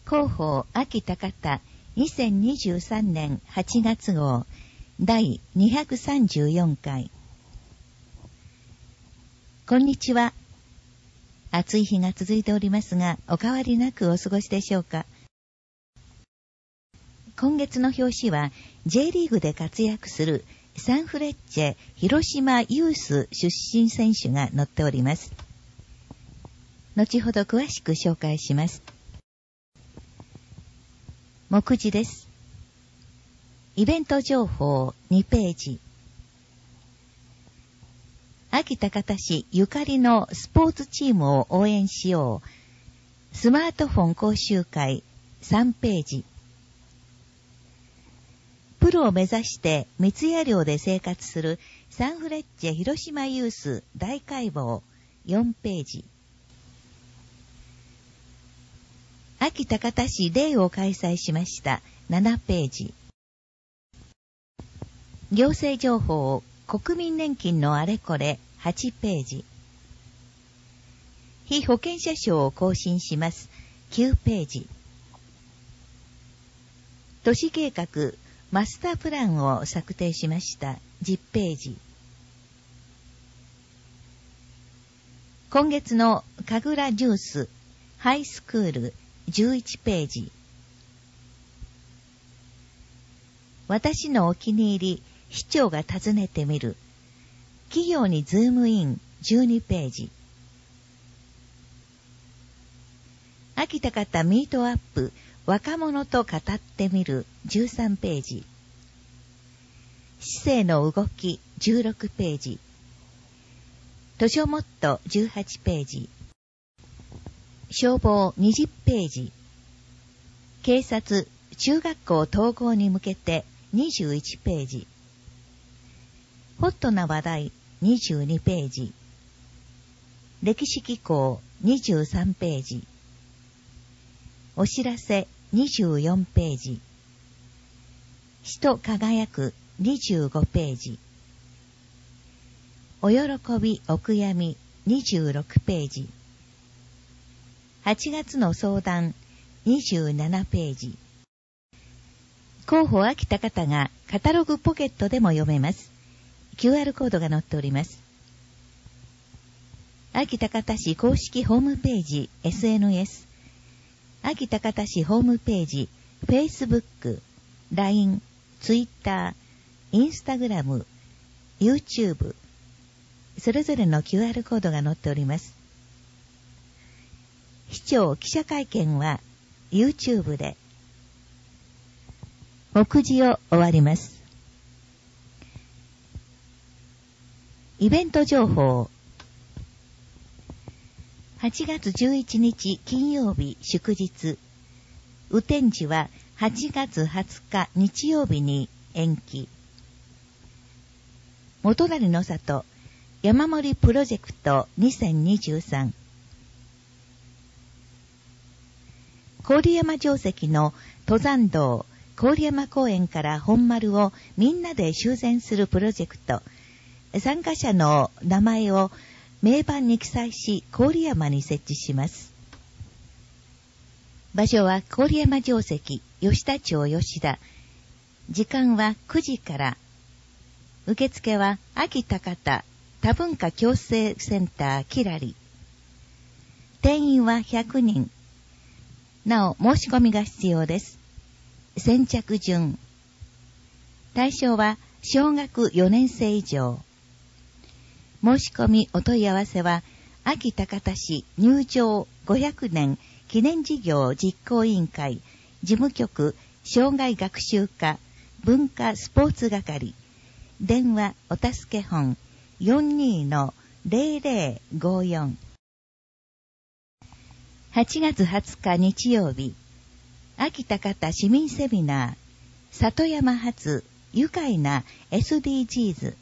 広報秋高田2023年8月号第234回。こんにちは。暑い日が続いておりますが、お変わりなくお過ごしでしょうか。今月の表紙は J リーグで活躍するサンフレッチェ広島ユース出身選手が載っております。後ほど詳しく紹介します。目次です。イベント情報2ページ。秋高田市ゆかりのスポーツチームを応援しよう。スマートフォン講習会3ページ。プロを目指して三ツ矢寮で生活するサンフレッチェ広島ユース大解剖4ページ。秋高田市デーを開催しました7ページ。行政情報国民年金のあれこれ8ページ。被保険者証を更新します9ページ。都市計画マスタープランを策定しました10ページ。今月の神楽ジュースハイスクール11ページ。私のお気に入り市長が訪ねてみる企業にズームイン12ページ。秋高田ミートアップ若者と語ってみる13ページ。市政の動き16ページ。図書モット18ページ。消防20ページ。警察中学校統合に向けて21ページ。ホットな話題22ページ。歴史機構23ページ。お知らせ24ページ。死と輝く25ページ。お喜びお悔やみ26ページ。8月の相談27ページ。広報秋高田がカタログポケットでも読めます。QR コードが載っております。秋高田市公式ホームページ SNS、秋高田市ホームページ Facebook、LINE、Twitter、Instagram、YouTube、それぞれの QR コードが載っております。市長記者会見は YouTube で。目次を終わります。イベント情報。8月11日金曜日祝日。雨天時は8月20日日曜日に延期。元成の里山盛りプロジェクト2023。郡山城跡の登山道郡山公園から本丸をみんなで修繕するプロジェクト。参加者の名前を名板に記載し郡山に設置します。場所は郡山城跡吉田町吉田。時間は9時から。受付は秋高田多文化共生センターキラリ。定員は100人。なお申し込みが必要です。先着順。対象は小学4年生以上。申し込みお問い合わせは秋高田市入場500年記念事業実行委員会事務局障害学習課文化スポーツ係。電話お助け本 42-0054。8月20日日曜日、秋高田市民セミナー、里山発愉快な SDGs。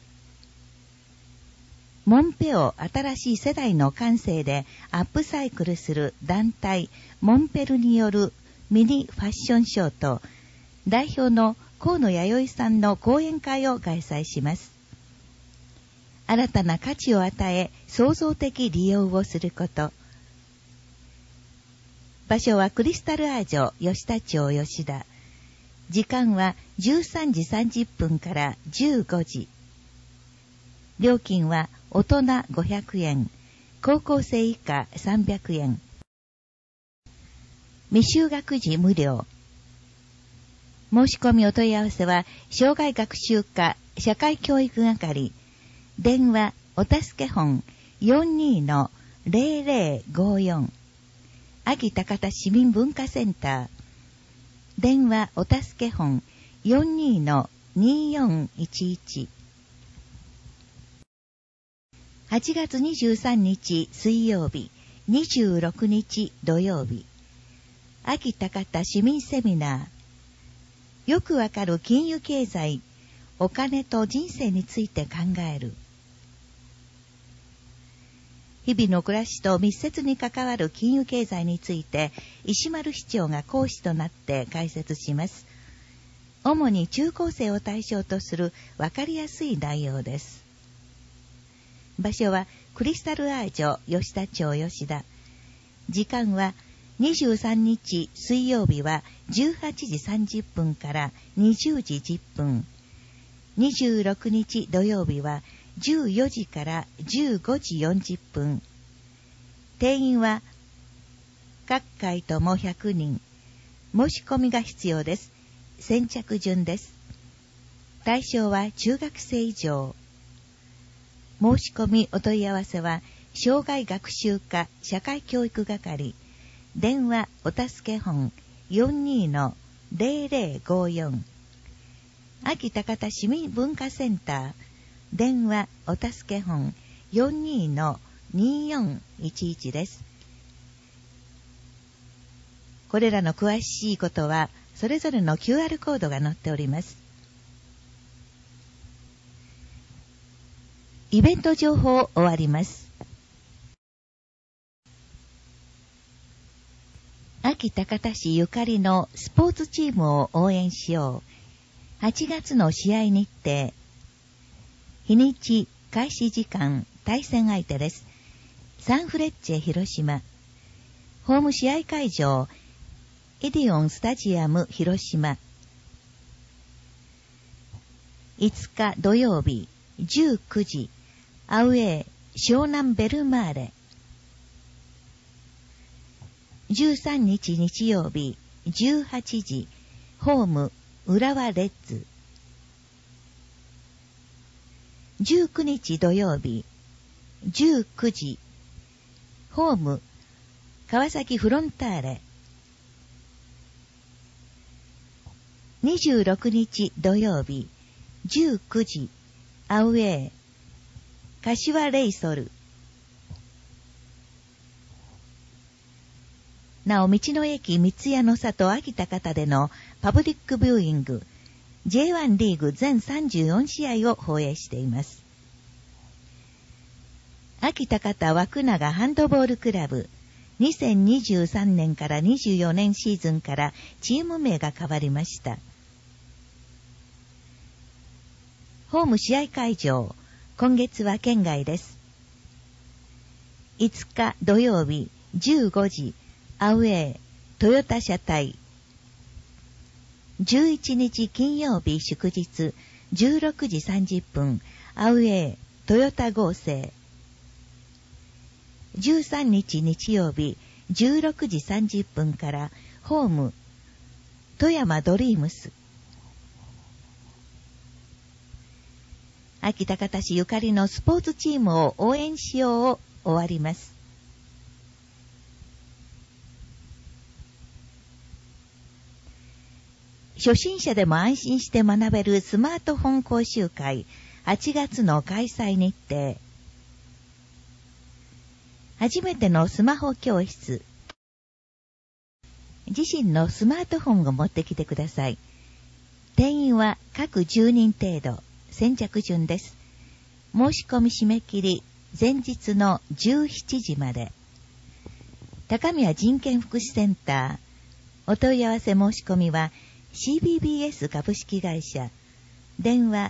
モンペを新しい世代の感性でアップサイクルする団体モンペルによるミニファッションショーと、代表の河野弥生さんの講演会を開催します。新たな価値を与え、創造的利用をすること。 場所はクリスタルアージョ吉田町吉田。時間は13時30分から15時。料金は大人500円、高校生以下300円。未就学児無料。申し込みお問い合わせは、障害学習課社会教育係、電話お助け本 42-0054、秋高田市民文化センター、電話お助け本 42-2411。8月23日水曜日、26日土曜日、秋高田市民セミナー、よくわかる金融経済、お金と人生について考える。日々の暮らしと密接に関わる金融経済について、石丸市長が講師となって解説します。主に中高生を対象とするわかりやすい内容です。場所はクリスタルアージョ吉田町吉田。時間は23日水曜日は18時30分から20時10分。26日土曜日は14時から15時40分。定員は各回とも100人。申し込みが必要です。先着順です。対象は中学生以上。申し込みお問い合わせは、障害学習課社会教育係、電話お助け本 42-0054、秋高田市民文化センター、電話お助け本 42-2411 です。これらの詳しいことは、それぞれの QR コードが載っております。イベント情報を終わります。秋高田市ゆかりのスポーツチームを応援しよう。8月の試合日程。日にち、開始時間、対戦相手です。サンフレッチェ広島。ホーム試合会場、エディオンスタジアム広島。5日土曜日、19時、アウェー、湘南ベルマーレ。13日日曜日、18時、ホーム、浦和レッズ。19日土曜日、19時、ホーム、川崎フロンターレ。26日土曜日、19時、アウェー、柏レイソル。なお、道の駅三ツ矢の里秋田方でのパブリックビューイング、J1 リーグ全34試合を放映しています。秋田方枠長ハンドボールクラブ、2023年から24年シーズンからチーム名が変わりました。ホーム試合会場、今月は県外です。5日土曜日、15時、アウェー、トヨタ車体。11日金曜日祝日、16時30分、アウェー、トヨタ合成。13日日曜日、16時30分から、ホーム、富山ドリームス。秋田方市ゆかりのスポーツチームを応援しようを終わります。初心者でも安心して学べるスマートフォン講習会、8月の開催日程。初めてのスマホ教室。自身のスマートフォンを持ってきてください。定員は各10人程度。先着順です。申し込み締め切り、前日の17時まで。高宮人権福祉センター。お問い合わせ申し込みは、CBBS 株式会社。電話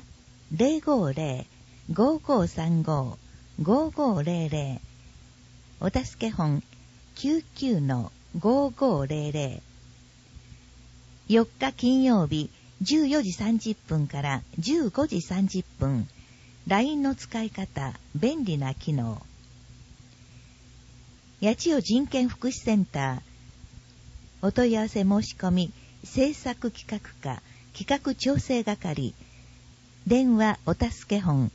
050-5535-5500。お助け本 99-00 5500。4日金曜日14時30分から15時30分。LINE の使い方、便利な機能。八千代人権福祉センター。お問い合わせ申し込み、制作企画課、企画調整係。電話お助け本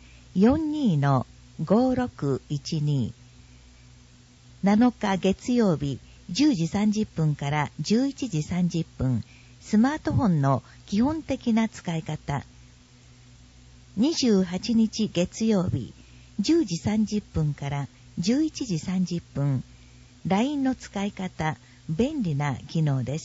42-5612。7日月曜日10時30分から11時30分。スマートフォンの基本的な使い方。28日月曜日10時30分から11時30分。LINE の使い方、便利な機能です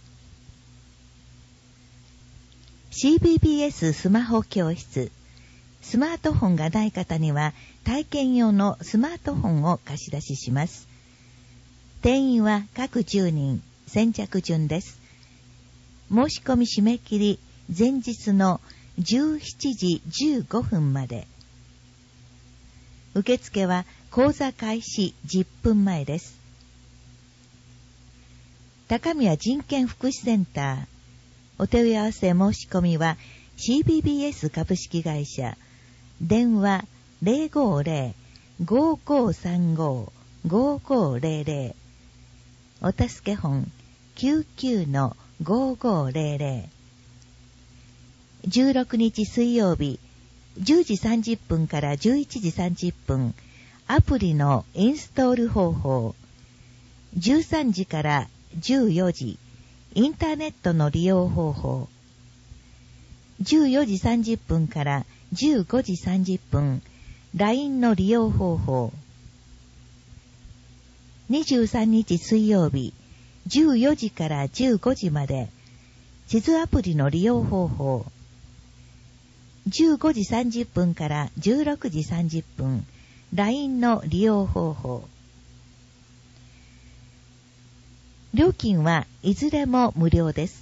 。CBBS スマホ教室。スマートフォンがない方には体験用のスマートフォンを貸し出しします。定員は各10人、先着順です。申し込み締め切り前日の17時15分まで。受付は講座開始10分前です。高宮人権福祉センター。お問い合わせ申し込みは CBBS 株式会社。電話 050-5535-5500。お助け本 99-5500。16日水曜日10時30分から11時30分。アプリのインストール方法。13時から14時。インターネットの利用方法。14時30分から15時30分。LINE の利用方法。23日水曜日14時から15時まで。地図アプリの利用方法。15時30分から16時30分。LINE の利用方法。料金はいずれも無料です。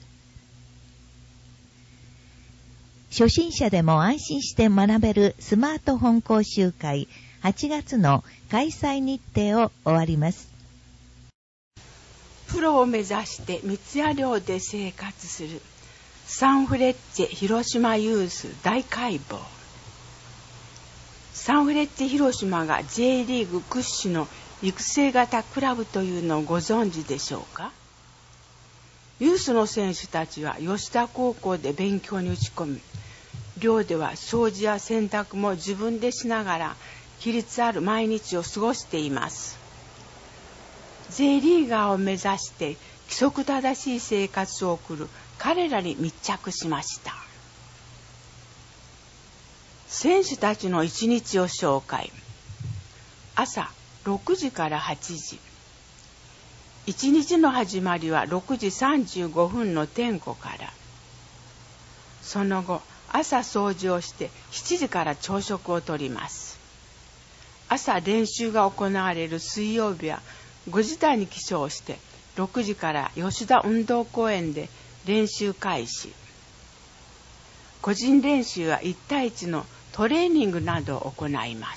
初心者でも安心して学べるスマートフォン講習会8月の開催日程を終わります。 プロを目指して三ツ矢寮で生活するサンフレッチェ広島ユース大解剖。サンフレッチェ広島が J リーグ屈指の育成型クラブというのをご存知でしょうか。ユースの選手たちは吉田高校で勉強に打ち込み、寮では掃除や洗濯も自分でしながら規律ある毎日を過ごしています。J リーガーを目指して規則正しい生活を送る彼らに密着しました。選手たちの一日を紹介。朝6時から8時。一日の始まりは6時35分の点呼から。その後、朝掃除をして7時から朝食をとります。朝練習が行われる水曜日は5時台に起床して6時から吉田運動公園で練習開始。個人練習は1対1のトレーニングなどを行います。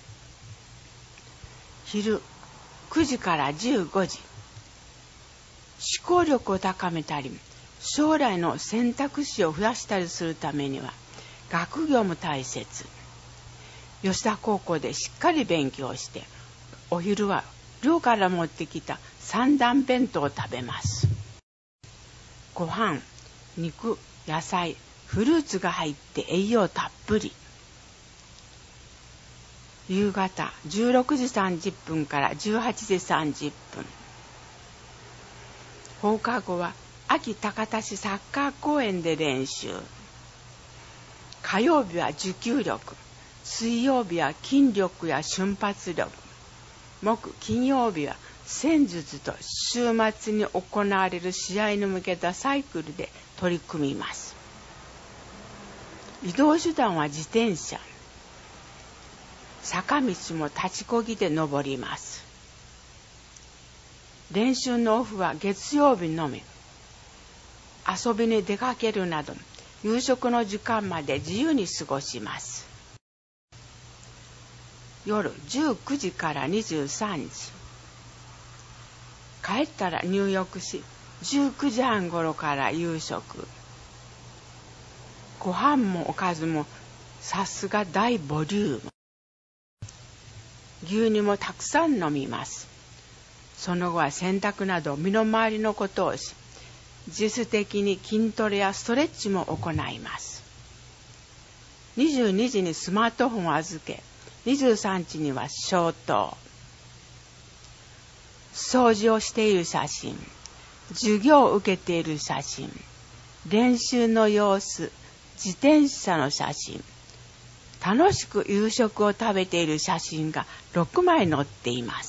昼9時から15時。思考力を高めたり、将来の選択肢を増やしたりするためには、学業も大切。吉田高校でしっかり勉強して、お昼は寮から持ってきた三段弁当を食べます。ご飯、肉、野菜、フルーツが入って栄養たっぷり。夕方16時30分から18時30分。放課後は安芸高田市サッカー公園で練習。火曜日は持久力、水曜日は筋力や瞬発力、木金曜日は戦術と週末に行われる試合に向けたサイクルで取り組みます。移動手段は自転車。坂道も立ちこぎで登ります。練習のオフは月曜日のみ。遊びに出かけるなど夕食の時間まで自由に過ごします。夜19時から23時。 帰ったら入浴し、19時半頃から夕食。ご飯もおかずもさすが大ボリューム。牛乳もたくさん飲みます。その後は洗濯など身の回りのことをし、自主的に筋トレやストレッチも行います。22時にスマートフォンを預け、23時には消灯。掃除をしている写真、授業を受けている写真、練習の様子、自転車の写真、楽しく夕食を食べている写真が6枚載っています。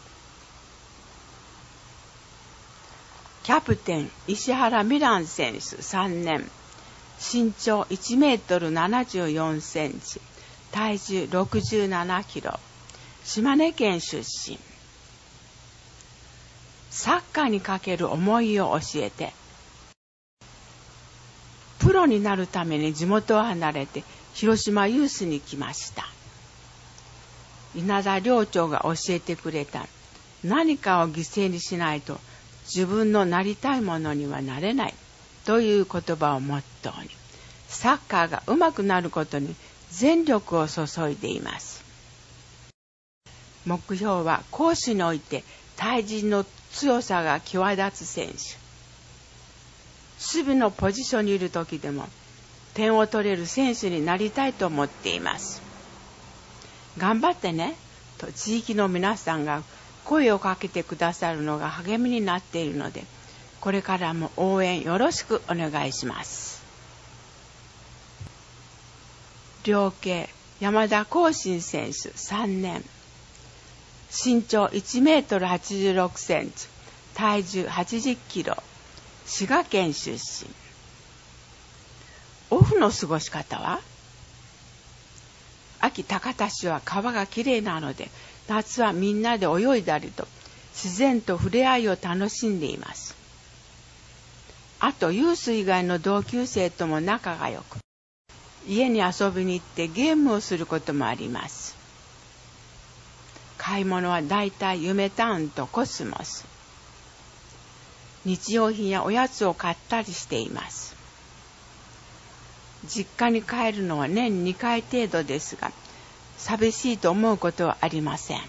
キャプテン石原美蘭選手3年、身長1メートル74センチ、体重67キロ、島根県出身。サッカーにかける思いを教えて、プロになるために地元を離れて広島ユースに来ました。稲田寮長が教えてくれた、何かを犠牲にしないと自分のなりたいものにはなれないという言葉をモットーに、サッカーが上手くなることに全力を注いでいます。目標は攻守において対人の強さが際立つ選手。守備のポジションにいる時でも点を取れる選手になりたいと思っています。頑張ってねと地域の皆さんが声をかけてくださるのが励みになっているので、これからも応援よろしくお願いします。両家山田光信選手3年、身長1メートル86センチ、体重80キロ、滋賀県出身。オフの過ごし方は、秋高田市は川がきれいなので、夏はみんなで泳いだりと自然と触れ合いを楽しんでいます。あとユース以外の同級生とも仲が良く、家に遊びに行ってゲームをすることもあります。買い物はだいたい夢タウンとコスモス。日用品やおやつを買ったりしています。実家に帰るのは年2回程度ですが、寂しいと思うことはありません。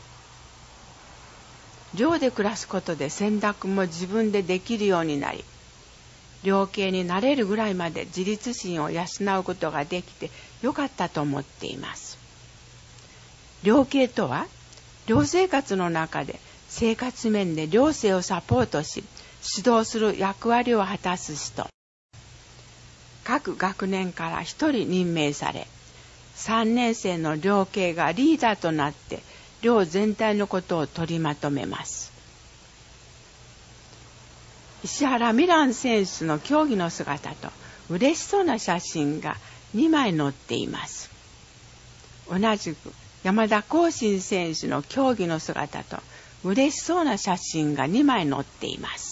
寮で暮らすことで洗濯も自分でできるようになり、寮系になれるぐらいまで自立心を養うことができてよかったと思っています。寮系とは、寮生活の中で生活面で寮生をサポートし、指導する役割を果たす人。各学年から1人任命され、3年生の寮系がリーダーとなって寮全体のことを取りまとめます。石原美蘭選手の競技の姿と嬉しそうな写真が2枚載っています。同じく山田光信選手の競技の姿と嬉しそうな写真が2枚載っています。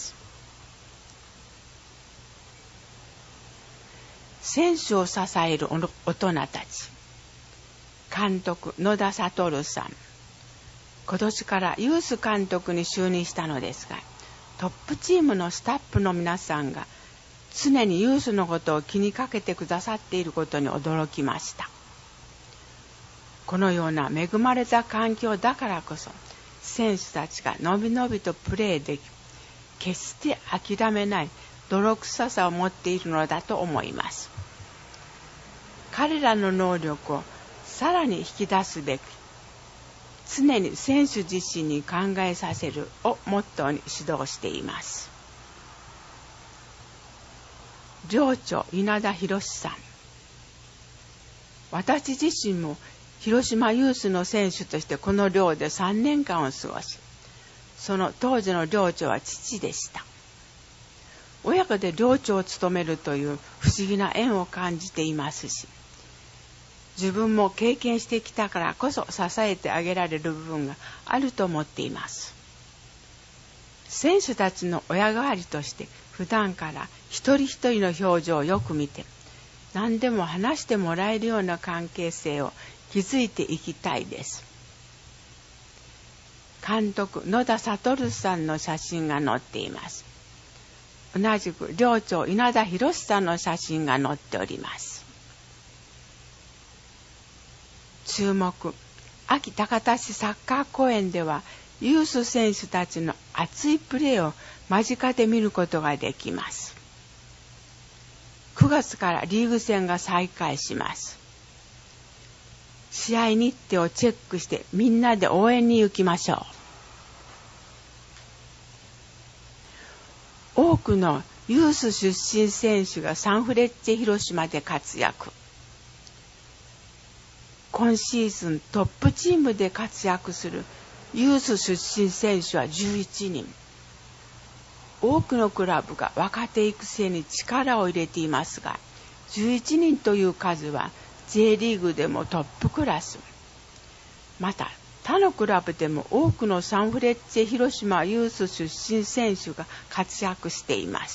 選手を支える大人たち。監督野田悟さん。今年からユース監督に就任したのですが、トップチームのスタッフの皆さんが常にユースのことを気にかけてくださっていることに驚きました。このような恵まれた環境だからこそ、選手たちがのびのびとプレーでき、決して諦めない泥臭さを持っているのだと思います。彼らの能力をさらに引き出すべく、常に選手自身に考えさせるをモットーに指導しています。寮長稲田博さん。私自身も広島ユースの選手としてこの寮で3年間を過ごし、その当時の寮長は父でした。親子で寮長を務めるという不思議な縁を感じていますし、自分も経験してきたからこそ支えてあげられる部分があると思っています。選手たちの親代わりとして普段から一人一人の表情をよく見て、何でも話してもらえるような関係性を築いていきたいです。 監督野田悟さんの写真が載っています。同じく寮長稲田博さんの写真が載っております。注目、秋高田市サッカー公園ではユース選手たちの熱いプレーを間近で見ることができます。9月からリーグ戦が再開します。試合日程をチェックしてみんなで応援に行きましょう。多くのユース出身選手がサンフレッチェ広島で活躍。今シーズントップチームで活躍するユース出身選手は11人。多くのクラブが若手育成に力を入れていますが、11人という数はJ リーグでもトップクラス。また他のクラブでも多くのサンフレッチェ広島ユース出身選手が活躍しています。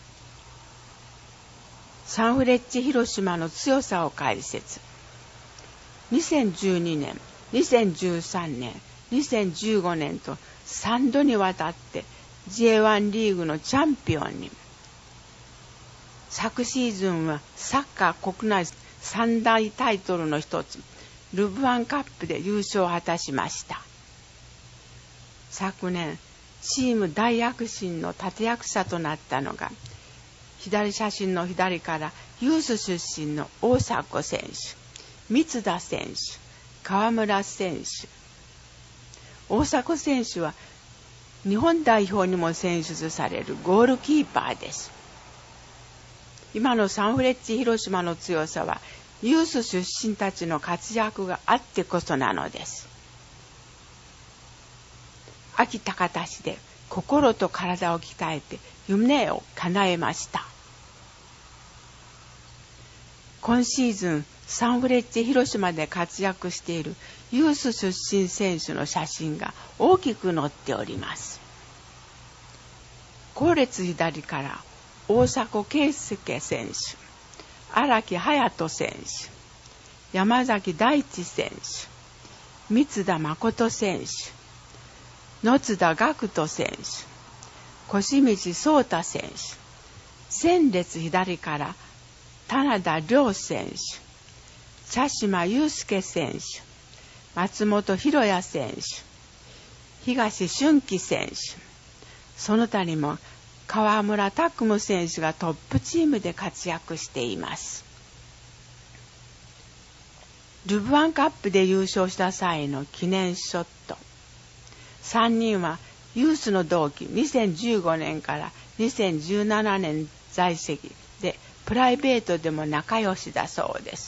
サンフレッチェ広島の強さを解説。2012年、2013年、2015年と3度にわたって J1 リーグのチャンピオンに。昨シーズンはサッカー国内三大タイトルの一つ、ルヴァンカップで優勝を果たしました。昨年、チーム大躍進の立役者となったのが、左写真の左からユース出身の大迫選手、三田選手、川村選手。大迫選手は日本代表にも選出されるゴールキーパーです。今のサンフレッチェ広島の強さはユース出身たちの活躍があってこそなのです。秋高田市で心と体を鍛えて夢を叶えました。今シーズンサンフレッチェ広島で活躍しているユース出身選手の写真が大きく載っております。後列左から大迫圭介選手、荒木隼人選手、山崎大地選手、三田誠選手、野津田岳人選手、越道壮太選手、前列左から棚田亮選手、茶島祐介選手、松本博也選手、東俊樹選手、その他にも川村拓夢選手がトップチームで活躍しています。ルヴァンカップで優勝した際の記念ショット。3人はユースの同期、2015年から2017年在籍でプライベートでも仲良しだそうです。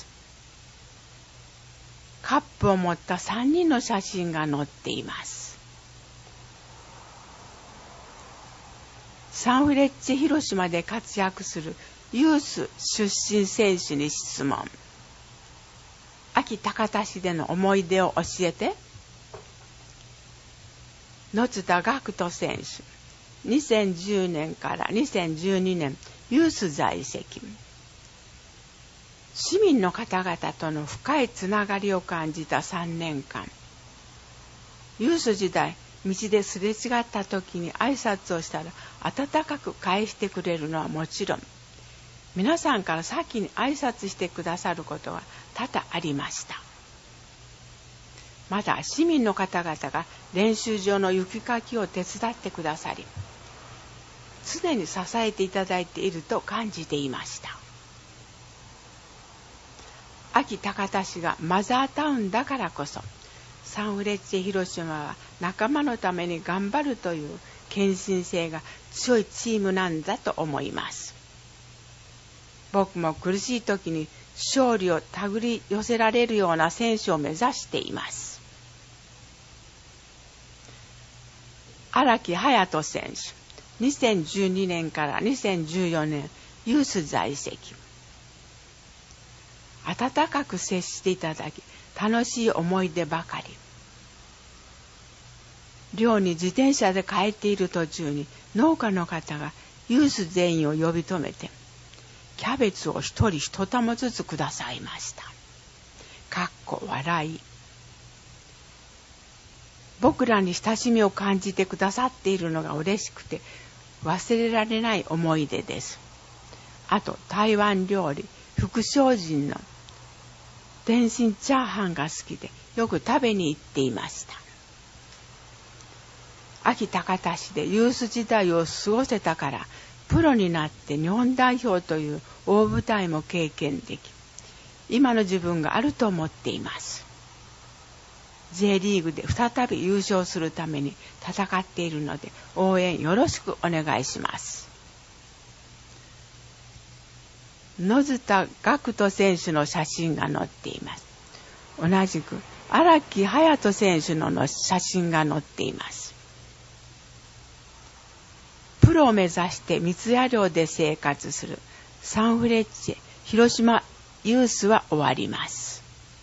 カップを持った3人の写真が載っています。サンフレッチェ広島で活躍するユース出身選手に質問。秋高田市での思い出を教えて。野津田岳人選手、2010年から2012年ユース在籍。市民の方々との深いつながりを感じた3年間。ユース時代、道ですれ違った時に挨拶をしたら温かく返してくれるのはもちろん、皆さんから先に挨拶してくださることが多々ありました。また市民の方々が練習場の雪かきを手伝ってくださり、常に支えていただいていると感じていました。秋高田市がマザータウンだからこそ、サンフレッチェ広島は仲間のために頑張るという献身性が強いチームなんだと思います。僕も苦しい時に勝利を手繰り寄せられるような選手を目指しています。荒木隼人選手、2012年から2014年ユース在籍。温かく接していただき、楽しい思い出ばかり。寮に自転車で帰っている途中に農家の方がユース全員を呼び止めて、キャベツを一人一玉ずつくださいました。笑い。 僕らに親しみを感じてくださっているのが嬉しくて忘れられない思い出です。あと台湾料理福祥人の天津チャーハンが好きでよく食べに行っていました。安芸高田市でユース時代を過ごせたからプロになって日本代表という大舞台も経験でき、今の自分があると思っています。J リーグで再び優勝するために戦っているので応援よろしくお願いします。野塚学人選手の写真が載っています。同じく荒木隼人選手の写真が載っています。プロを目指して三ツ谷寮で生活するサンフレッチェ広島ユースは終わります。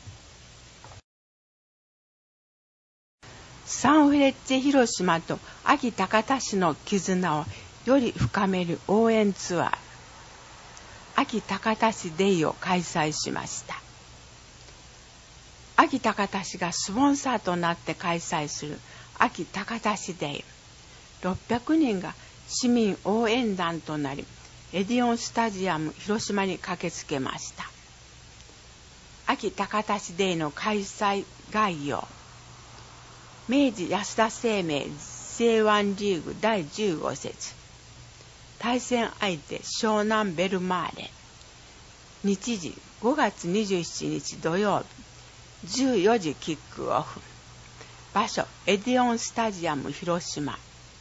サンフレッチェ広島と安芸高田市の絆をより深める応援ツアー安芸高田市デイを開催しました。安芸高田市がスポンサーとなって開催する安芸高田市デイ、600人が市民応援団となりエディオンスタジアム広島に駆けつけました。安芸高田市デイの開催概要。明治安田生命 J1 リーグ第15節、対戦相手湘南ベルマーレ、日時5月27日土曜日14時キックオフ、場所エディオンスタジアム広島。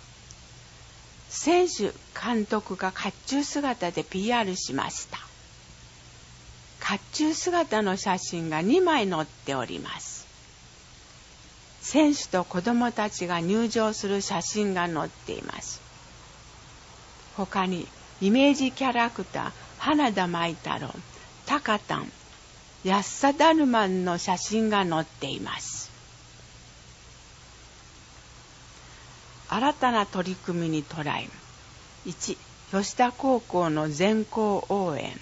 選手監督が甲冑姿で PR しました。甲冑姿の写真が2枚載っております。選手と子どもたちが入場する写真が載っています。他にイメージキャラクター花田舞太郎、タカタン、安佐ダルマンの写真が載っています。新たな取り組みにトライ。1、吉田高校の全校応援。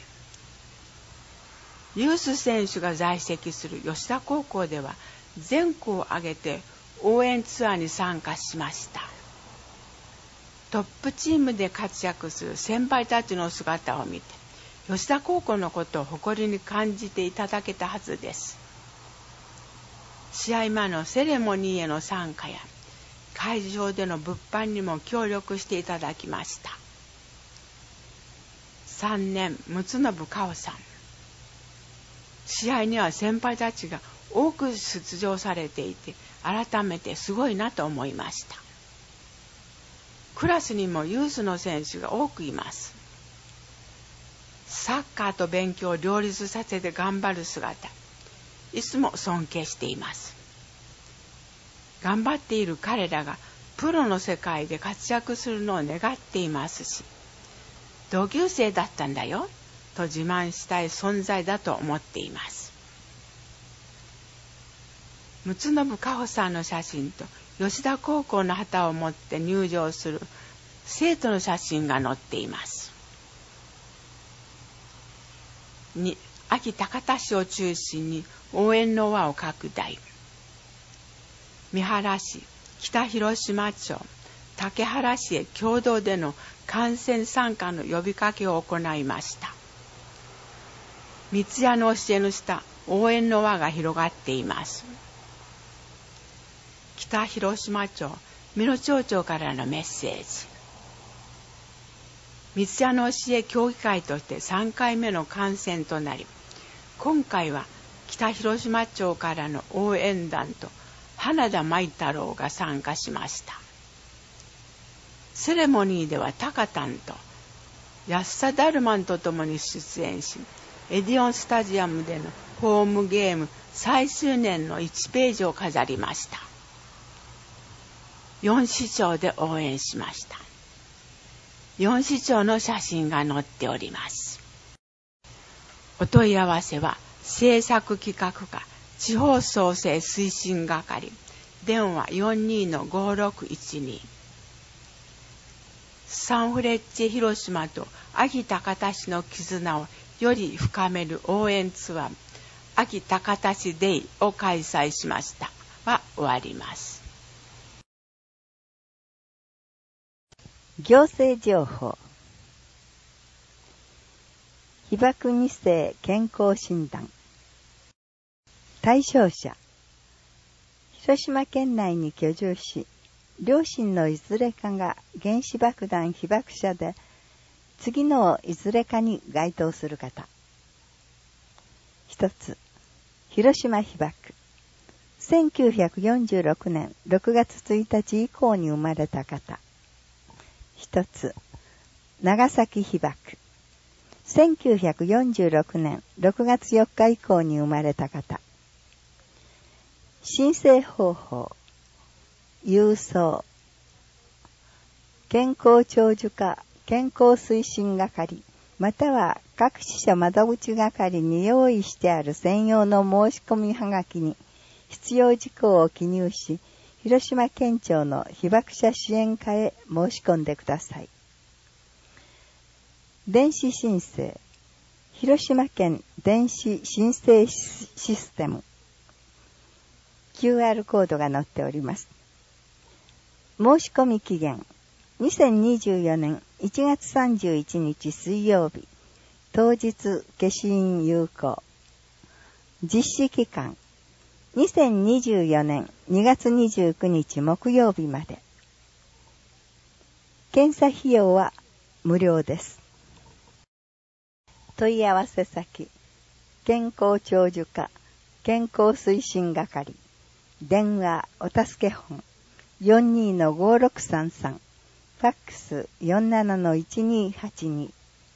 ユース選手が在籍する吉田高校では全校を挙げて応援ツアーに参加しました。トップチームで活躍する先輩たちの姿を見て吉田高校のことを誇りに感じていただけたはずです。試合前のセレモニーへの参加や会場での物販にも協力していただきました。3年陸信香緒さん。試合には先輩たちが多く出場されていて改めてすごいなと思いました。クラスにもユースの選手が多くいます。サッカーと勉強を両立させて頑張る姿、いつも尊敬しています。頑張っている彼らがプロの世界で活躍するのを願っていますし、同級生だったんだよと自慢したい存在だと思っています。陸信香緒さんの写真と吉田高校の旗を持って入場する生徒の写真が載っています。2、安芸高田市を中心に応援の輪を拡大。三原市、北広島町、竹原市へ共同での観戦参加の呼びかけを行いました。三ツ谷の教えの下、応援の輪が広がっています。北広島町、美濃町長からのメッセージ。三ツ谷の教え協議会として3回目の観戦となり、今回は北広島町からの応援団と花田舞太郎が参加しました。セレモニーではタカタンと安佐ダルマンと共に出演し、エディオンスタジアムでのホームゲーム最終年の1ページを飾りました。4市町で応援しました。4市町の写真が載っております。お問い合わせは制作企画課地方創生推進係、電話 42-5612。サンフレッチェ広島と安芸高田市の絆をより深める応援ツアー、安芸高田市デイを開催しましたは終わります。 行政情報。被爆2世健康診断。対象者。広島県内に居住し、両親のいずれかが原子爆弾被爆者で、次のいずれかに該当する方。一つ、広島被爆。1946年6月1日以降に生まれた方。一つ、長崎被爆。1946年6月4日以降に生まれた方。申請方法、郵送、健康長寿課健康推進係、または各支所窓口係に用意してある専用の申し込みはがきに必要事項を記入し、広島県庁の被爆者支援課へ申し込んでください。電子申請、広島県電子申請システム。QR コードが載っております。申し込み期限、2024年1月31日水曜日、当日消印有効。実施期間、2024年2月29日木曜日まで。検査費用は無料です。問い合わせ先、健康長寿課健康推進係、電話お助け本 42-5633、ファックス 47-1282。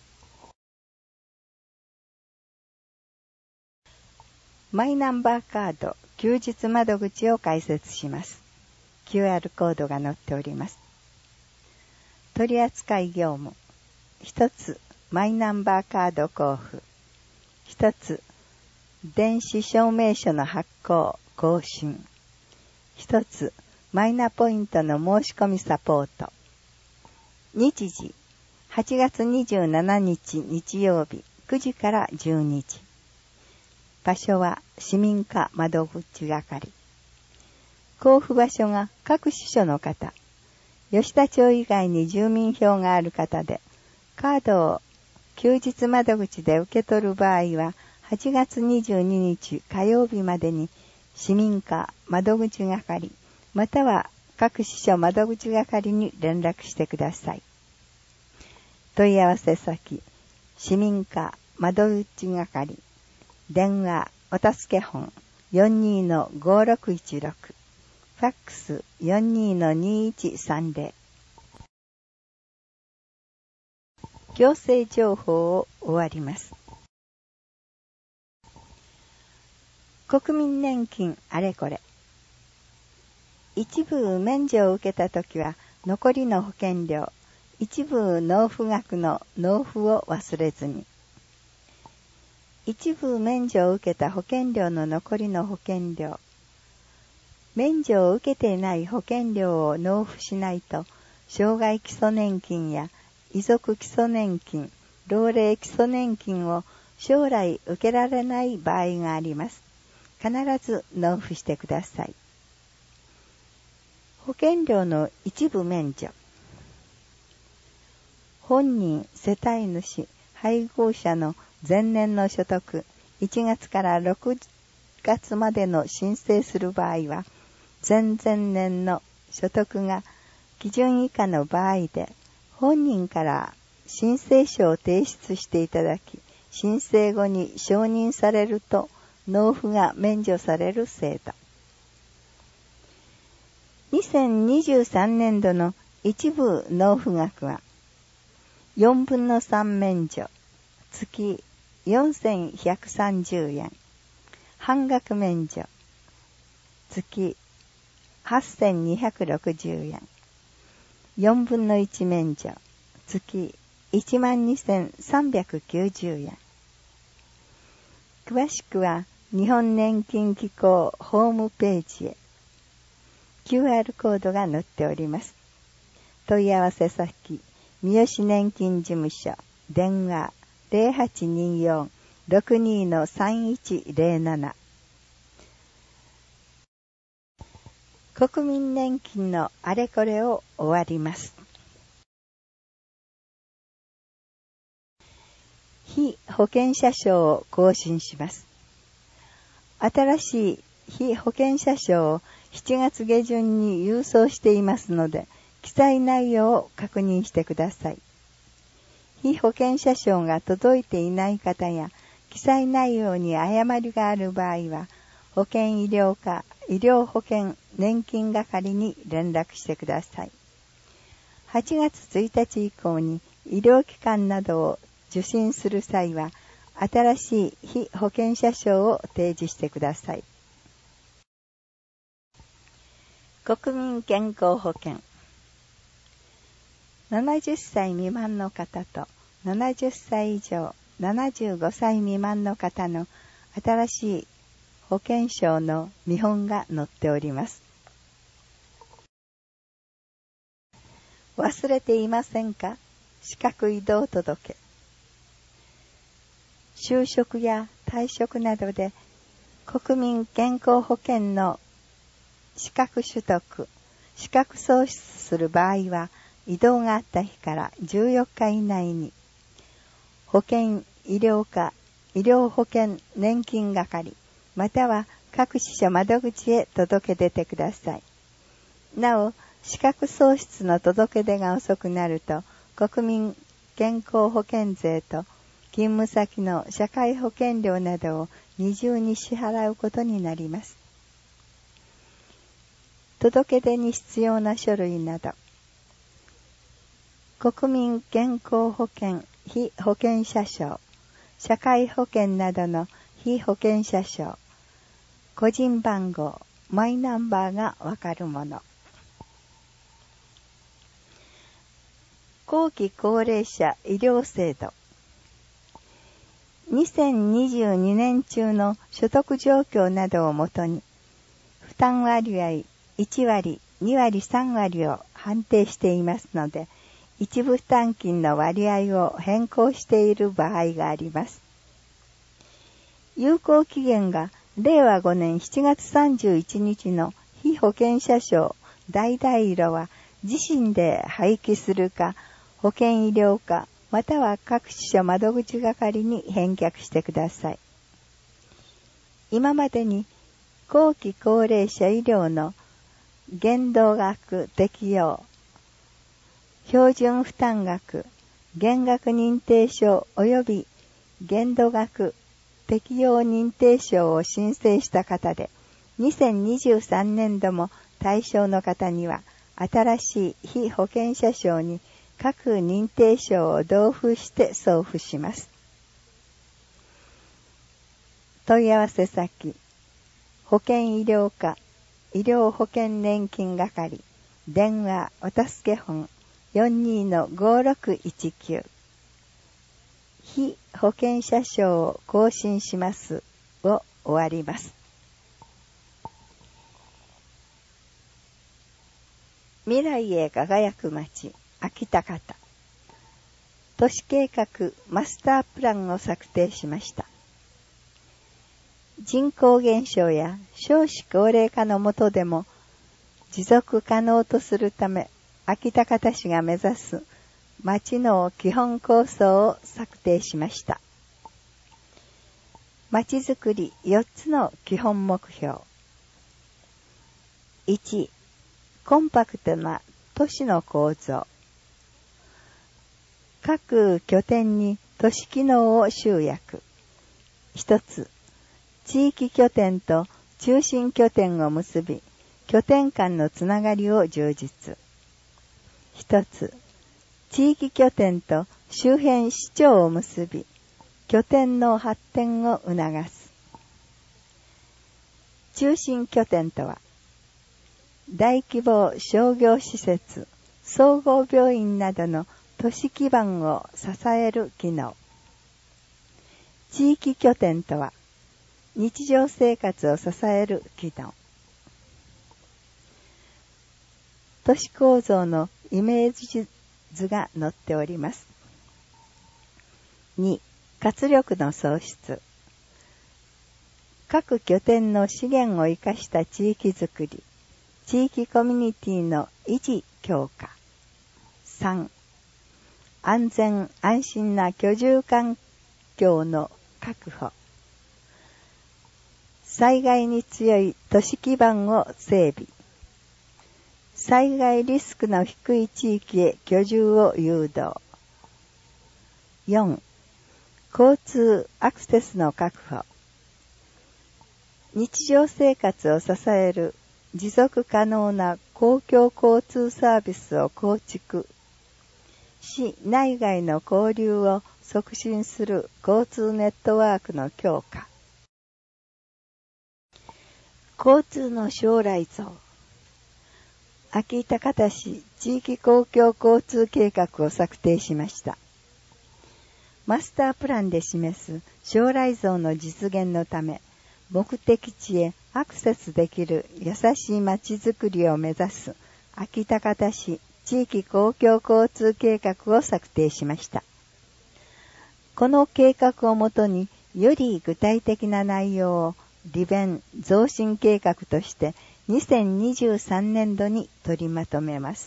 マイナンバーカード休日窓口を開設します。QR コードが載っております。取扱業務。一つ、マイナンバーカード交付。一つ、電子証明書の発行、更新。一つ、マイナポイントの申し込みサポート。日時、8月27日日曜日9時から12時。場所は市民課窓口係。交付場所が各支所の方、吉田町以外に住民票がある方で、カードを休日窓口で受け取る場合は、8月22日火曜日までに市民課窓口係、または各支所窓口係に連絡してください。問い合わせ先、市民課窓口係、電話お助け本 42-5616、ファックス 42-2130。行政情報を終わります。国民年金あれこれ。一部免除を受けたときは残りの保険料、一部納付額の納付を忘れずに。一部免除を受けた保険料の残りの保険料。免除を受けていない保険料を納付しないと、障害基礎年金や遺族基礎年金、老齢基礎年金を将来受けられない場合があります。必ず納付してください。保険料の一部免除。本人、世帯主、配偶者の前年の所得、1月から6月までの申請する場合は、前々年の所得が基準以下の場合で、本人から申請書を提出していただき、申請後に承認されると、納付が免除される制度。2023年度の一部納付額は、4分の3免除、月4130円。半額免除、月8260円。4分の1免除、月12390円。詳しくは、日本年金機構ホームページへ。QR コードが載っております。問い合わせ先、三好年金事務所、電話 0824-62-3107。国民年金のあれこれを終わります。 被保険者証を更新します。新しい被保険者証を7月下旬に郵送していますので、記載内容を確認してください。被保険者証が届いていない方や、記載内容に誤りがある場合は、保険医療課、医療保険年金係に連絡してください。8月1日以降に医療機関などを受診する際は、新しい被保険者証を提示してください。国民健康保険。70歳未満の方と70歳以上、75歳未満の方の新しい保険証の見本が載っております。忘れていませんか？資格異動届。就職や退職などで国民健康保険の資格取得、資格喪失する場合は、異動があった日から14日以内に、保険医療課、医療保険年金係、または各支所窓口へ届け出てください。なお、資格喪失の届け出が遅くなると、国民健康保険税と勤務先の社会保険料などを二重に支払うことになります。届け出に必要な書類など、国民健康保険被保険者証、社会保険などの被保険者証、個人番号、マイナンバーがわかるもの。後期高齢者医療制度。2022年中の所得状況などをもとに、負担割合1割、2割、3割を判定していますので、一部負担金の割合を変更している場合があります。有効期限が令和5年7月31日の被保険者証橙色は自身で廃棄するか、保険医療課または各支所窓口係に返却してください。今までに後期高齢者医療の限度額適用、標準負担額、減額認定証及び限度額適用認定証を申請した方で、2023年度も対象の方には新しい被保険者証に各認定証を同封して送付します。問い合わせ先、保険医療課、医療保険年金係、電話お助け本 42-5619、被保険者証を更新しますを終わります。未来へ輝く街、秋田方。都市計画マスタープランを策定しました。人口減少や少子高齢化の下でも持続可能とするため、秋田方市が目指す町の基本構想を策定しました。町づくり4つの基本目標。1、コンパクトな都市の構造。各拠点に都市機能を集約。一つ、地域拠点と中心拠点を結び、拠点間のつながりを充実。一つ、地域拠点と周辺市町を結び、拠点の発展を促す。中心拠点とは、大規模商業施設、総合病院などの都市基盤を支える機能。地域拠点とは、日常生活を支える機能。都市構造のイメージ図が載っております。2、活力の創出。各拠点の資源を生かした地域づくり、地域コミュニティの維持強化。3、安全安心な居住環境の確保、災害に強い都市基盤を整備、災害リスクの低い地域へ居住を誘導。4. 交通アクセスの確保、日常生活を支える持続可能な公共交通サービスを構築、市内外の交流を促進する交通ネットワークの強化。交通の将来像、秋高田市地域公共交通計画を策定しました。マスタープランで示す将来像の実現のため、目的地へアクセスできる優しいまちづくりを目指す秋高田市地域公共交通計画を策定しました。この計画をもとに、より具体的な内容を利便増進計画として2023年度に取りまとめます。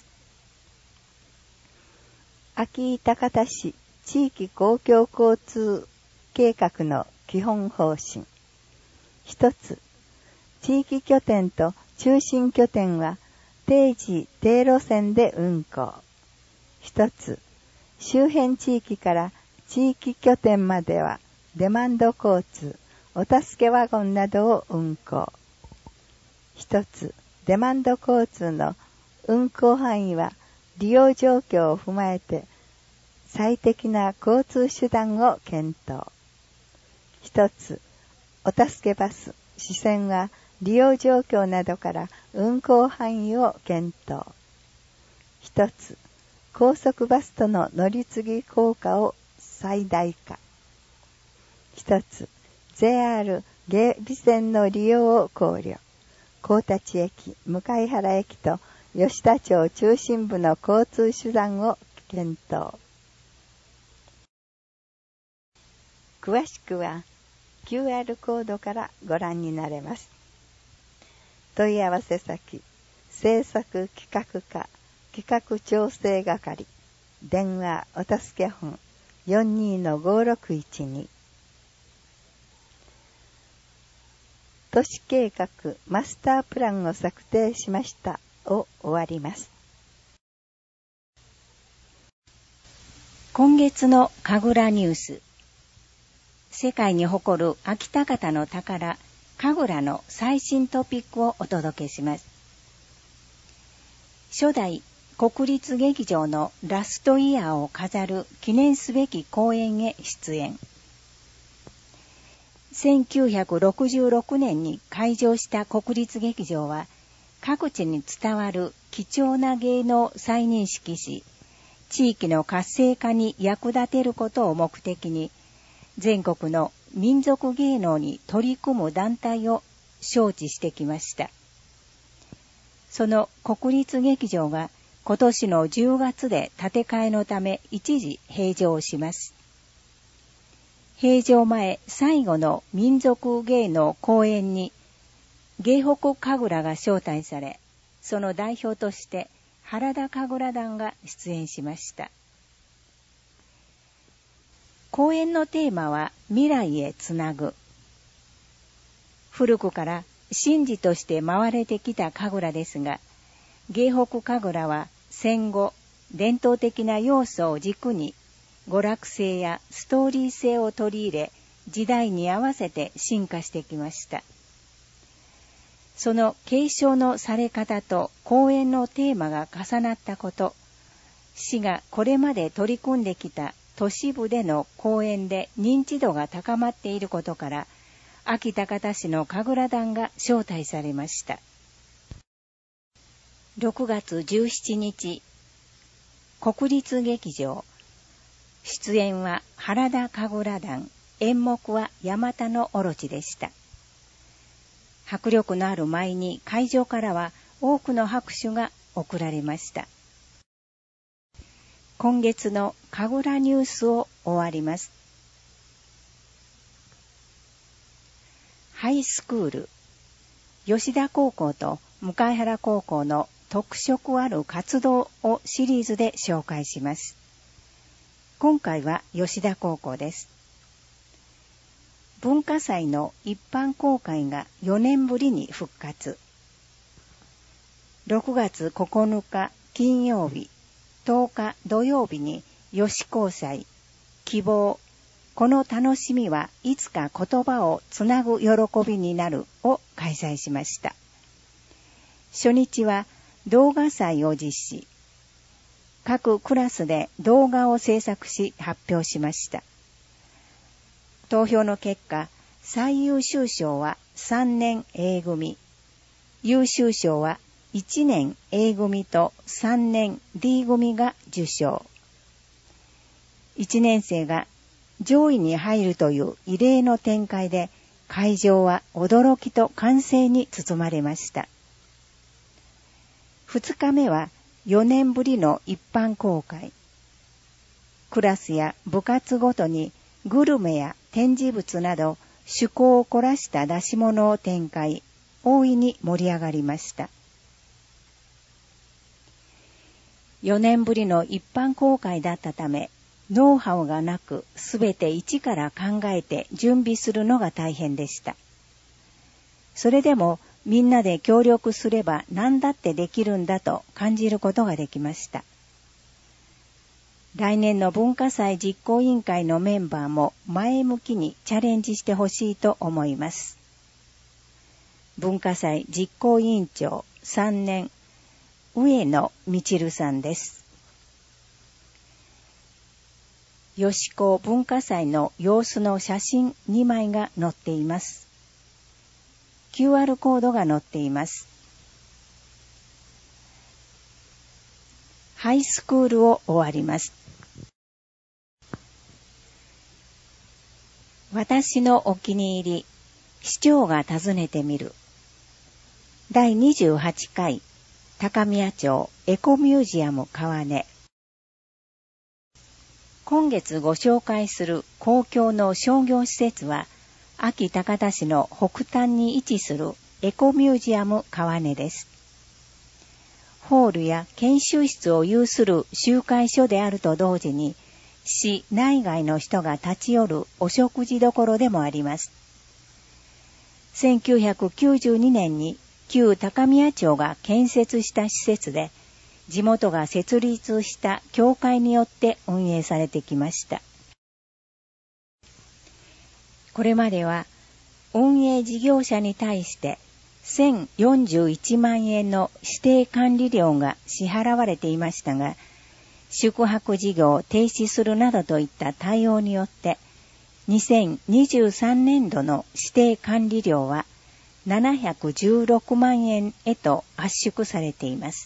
秋高田市地域公共交通計画の基本方針。一つ、地域拠点と中心拠点は定時定路線で運行。一つ、周辺地域から地域拠点まではデマンド交通、お助けワゴンなどを運行。一つ、デマンド交通の運行範囲は利用状況を踏まえて最適な交通手段を検討。一つ、お助けバス、支線は利用状況などから運行範囲を検討。一つ、高速バスとの乗り継ぎ効果を最大化。一つ、JR 芸備線の利用を考慮。高立駅、向原駅と吉田町中心部の交通手段を検討。詳しくは QR コードからご覧になれます。問い合わせ先、政策企画課企画調整係、電話お助け本 42-5612。都市計画マスタープランを策定しましたを終わります。 今月の神楽ニュース。世界に誇る秋田方の宝、神楽の最新トピックをお届けします。初代国立劇場のラストイヤーを飾る記念すべき公演へ出演。1966年に開場した国立劇場は、各地に伝わる貴重な芸能を再認識し、地域の活性化に役立てることを目的に、全国の民族芸能に取り組む団体を招致してきました。その国立劇場が今年の10月で建て替えのため一時閉場します。閉場前最後の民族芸能公演に芸北神楽が招待され、その代表として原田神楽団が出演しました。公演のテーマは未来へつなぐ。古くから神事として舞われてきた神楽ですが、芸北神楽は戦後伝統的な要素を軸に娯楽性やストーリー性を取り入れ、時代に合わせて進化してきました。その継承のされ方と公演のテーマが重なったこと、市がこれまで取り組んできた都市部での公演で認知度が高まっていることから、秋高田市の神楽団が招待されました。6月17日、国立劇場。出演は原田神楽団、演目は山田のオロチでした。迫力のある舞に会場からは多くの拍手が送られました。今月の神楽ニュースを終わります。ハイスクール、吉田高校と向原高校の特色ある活動をシリーズで紹介します。今回は吉田高校です。 文化祭の一般公開が4年ぶりに復活。6月9日金曜日、10日土曜日に吉光祭、希望、この楽しみはいつか言葉をつなぐ喜びになるを開催しました。初日は動画祭を実施。各クラスで動画を制作し発表しました。投票の結果、最優秀賞は3年 A 組、優秀賞は1年 A 組と3年 D 組が受賞。1年生が上位に入るという異例の展開で、会場は驚きと歓声に包まれました。2日目は4年ぶりの一般公開。クラスや部活ごとにグルメや展示物など趣向を凝らした出し物を展開、大いに盛り上がりました。4年ぶりの一般公開だったため、ノウハウがなく、すべて一から考えて準備するのが大変でした。それでもみんなで協力すれば何だってできるんだと感じることができました。来年の文化祭実行委員会のメンバーも前向きにチャレンジしてほしいと思います。文化祭実行委員長3年、上野みちるさんです。吉高文化祭の様子の写真2枚が載っています。QR コードが載っています。ハイスクールを終わります。私のお気に入り、市長が訪ねてみる。第28回高宮町エコミュージアム川根。今月ご紹介する公共の商業施設は、安芸高田市の北端に位置するエコミュージアム川根です。ホールや研修室を有する集会所であると同時に、市内外の人が立ち寄るお食事どころでもあります。1992年に旧高宮町が建設した施設で、地元が設立した協会によって運営されてきました。これまでは運営事業者に対して1041万円の指定管理料が支払われていましたが、宿泊事業を停止するなどといった対応によって、2023年度の指定管理料は716万円へと圧縮されています。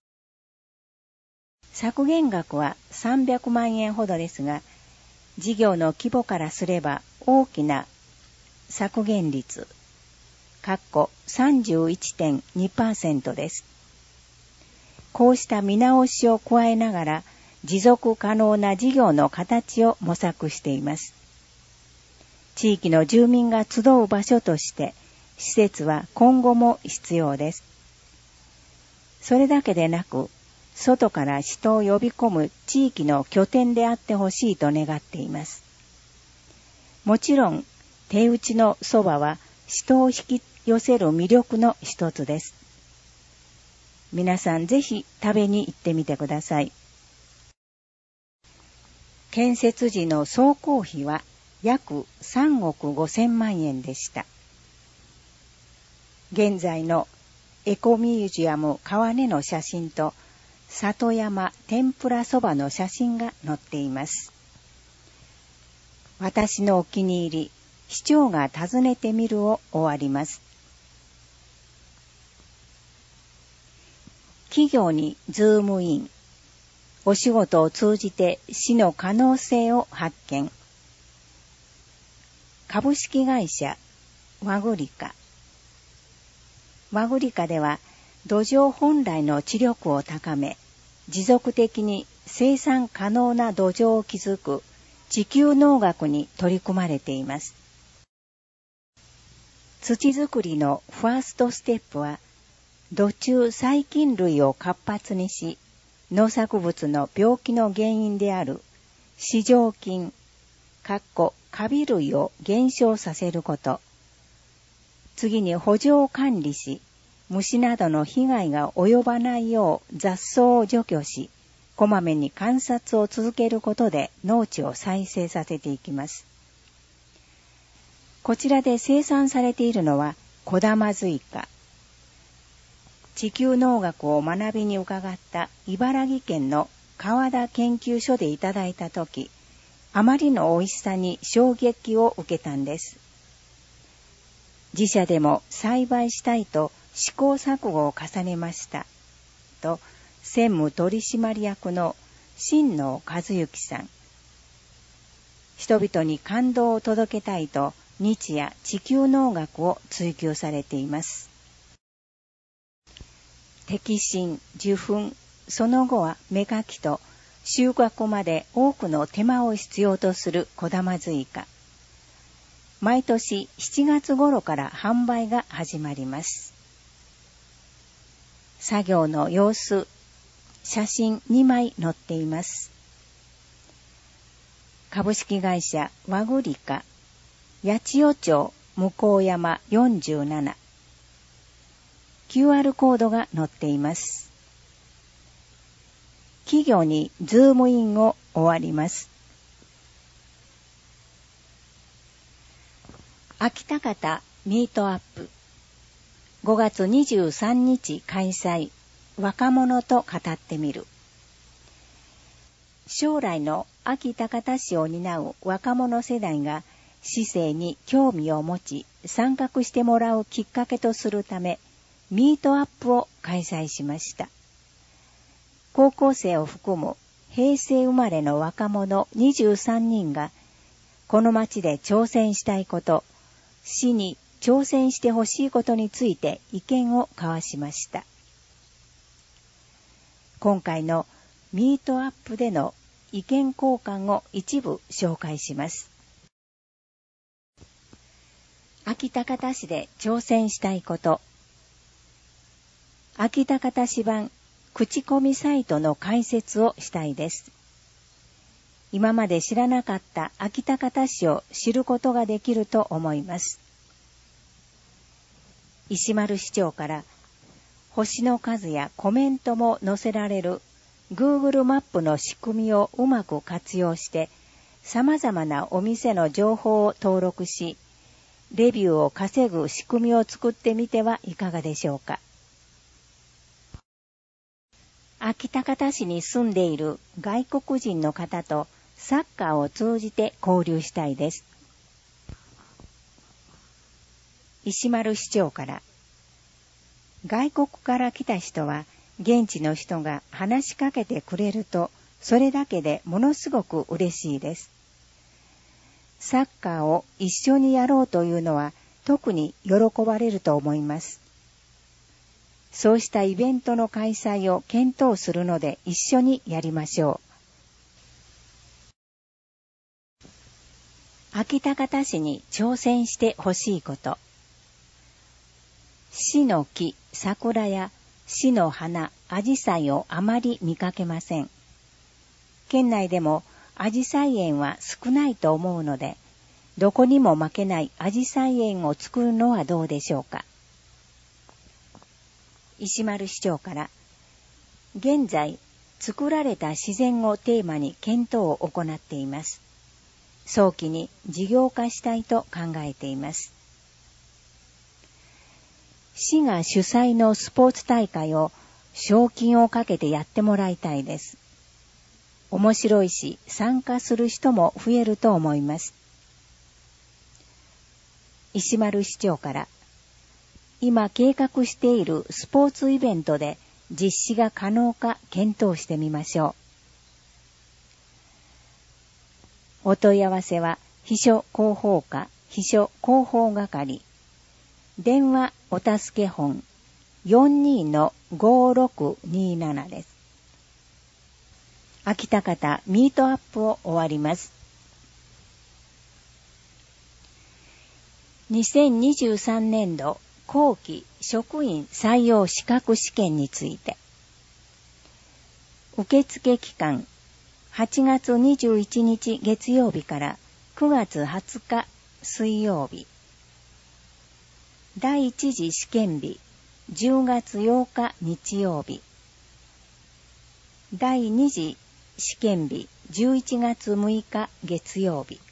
削減額は300万円ほどですが、事業の規模からすれば大きな削減率、31.2% です。こうした見直しを加えながら、持続可能な事業の形を模索しています。地域の住民が集う場所として、施設は今後も必要です。それだけでなく、外から人を呼び込む地域の拠点であってほしいと願っています。もちろん、手打ちのそばは人を引き寄せる魅力の一つです。皆さんぜひ食べに行ってみてください。建設時の総工費は約3億5,000万円でした。現在のエコミュージアム川根の写真と里山天ぷらそばの写真が載っています。私のお気に入り、市長が訪ねてみるを終わります。企業にズームイン。お仕事を通じて市の可能性を発見。株式会社和栗花。和栗花では土壌本来の知力を高め、持続的に生産可能な土壌を築く地球農学に取り組まれています。土作りのファーストステップは、土中細菌類を活発にし、農作物の病気の原因である糸状菌、 カビ類を減少させること。次に圃場を管理し、虫などの被害が及ばないよう雑草を除去し、こまめに観察を続けることで農地を再生させていきます。こちらで生産されているのは小玉スイカ。地球農学を学びに伺った茨城県の川田研究所でいただいたとき、あまりの美味しさに衝撃を受けたんです。自社でも栽培したいと試行錯誤を重ねました。と、専務取締役の新野和幸さん。人々に感動を届けたいと、日夜地球農学を追求されています。摘心、受粉、その後は芽かきと収穫まで多くの手間を必要とする小玉スイカ。毎年7月頃から販売が始まります。作業の様子、写真2枚載っています。株式会社和栗花、八千代町向山47。QR コードが載っています。企業にズームインを終わります。秋田方ミートアップ。5月23日開催。若者と語ってみる。将来の秋田方市を担う若者世代が市政に興味を持ち参画してもらうきっかけとするため、ミートアップを開催しました。高校生を含む平成生まれの若者23人が、この町で挑戦したいこと、市に挑戦してほしいことについて意見を交わしました。今回のミートアップでの意見交換を一部紹介します。秋田方市で挑戦したいこと。秋田方市版口コミサイトの開設をしたいです。今まで知らなかった秋田方市を知ることができると思います。石丸市長から星の数やコメントも載せられる Google マップの仕組みをうまく活用して様々なお店の情報を登録し、レビューを稼ぐ仕組みを作ってみてはいかがでしょうか。秋田方市に住んでいる外国人の方とサッカーを通じて交流したいです。石丸市長から、外国から来た人は現地の人が話しかけてくれると、それだけでものすごく嬉しいです。サッカーを一緒にやろうというのは特に喜ばれると思います。そうしたイベントの開催を検討するので一緒にやりましょう。秋田方市に挑戦してほしいこと。市の木、桜や市の花、アジサイをあまり見かけません。県内でもアジサイ園は少ないと思うので、どこにも負けないアジサイ園を作るのはどうでしょうか。石丸市長から、現在作られた自然をテーマに検討を行っています。早期に事業化したいと考えています。市が主催のスポーツ大会を賞金をかけてやってもらいたいです。面白いし参加する人も増えると思います。石丸市長から、今計画しているスポーツイベントで実施が可能か検討してみましょう。お問い合わせは秘書広報課秘書広報係、電話お助け本 42-5627 です。秋田方ミートアップを終わります。2023年度後期職員採用資格試験について、受付期間8月21日月曜日から 9月20日水曜日。第一次試験日10月8日日曜日。第二次試験日11月6日月曜日。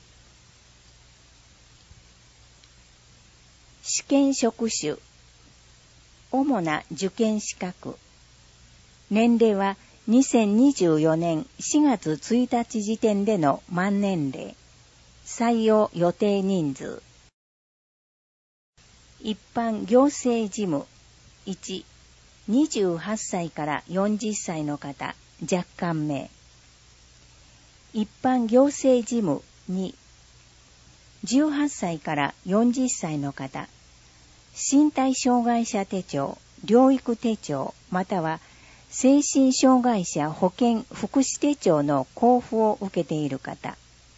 試験職種。主な受験資格。年齢は2024年4月1日時点での満年齢。採用予定人数。一般行政事務。1、28歳から40歳の方、若干名。一般行政事務。2、18歳から40歳の方、身体障害者手帳、療育手帳、または精神障害者保健福祉手帳の交付を受けている方。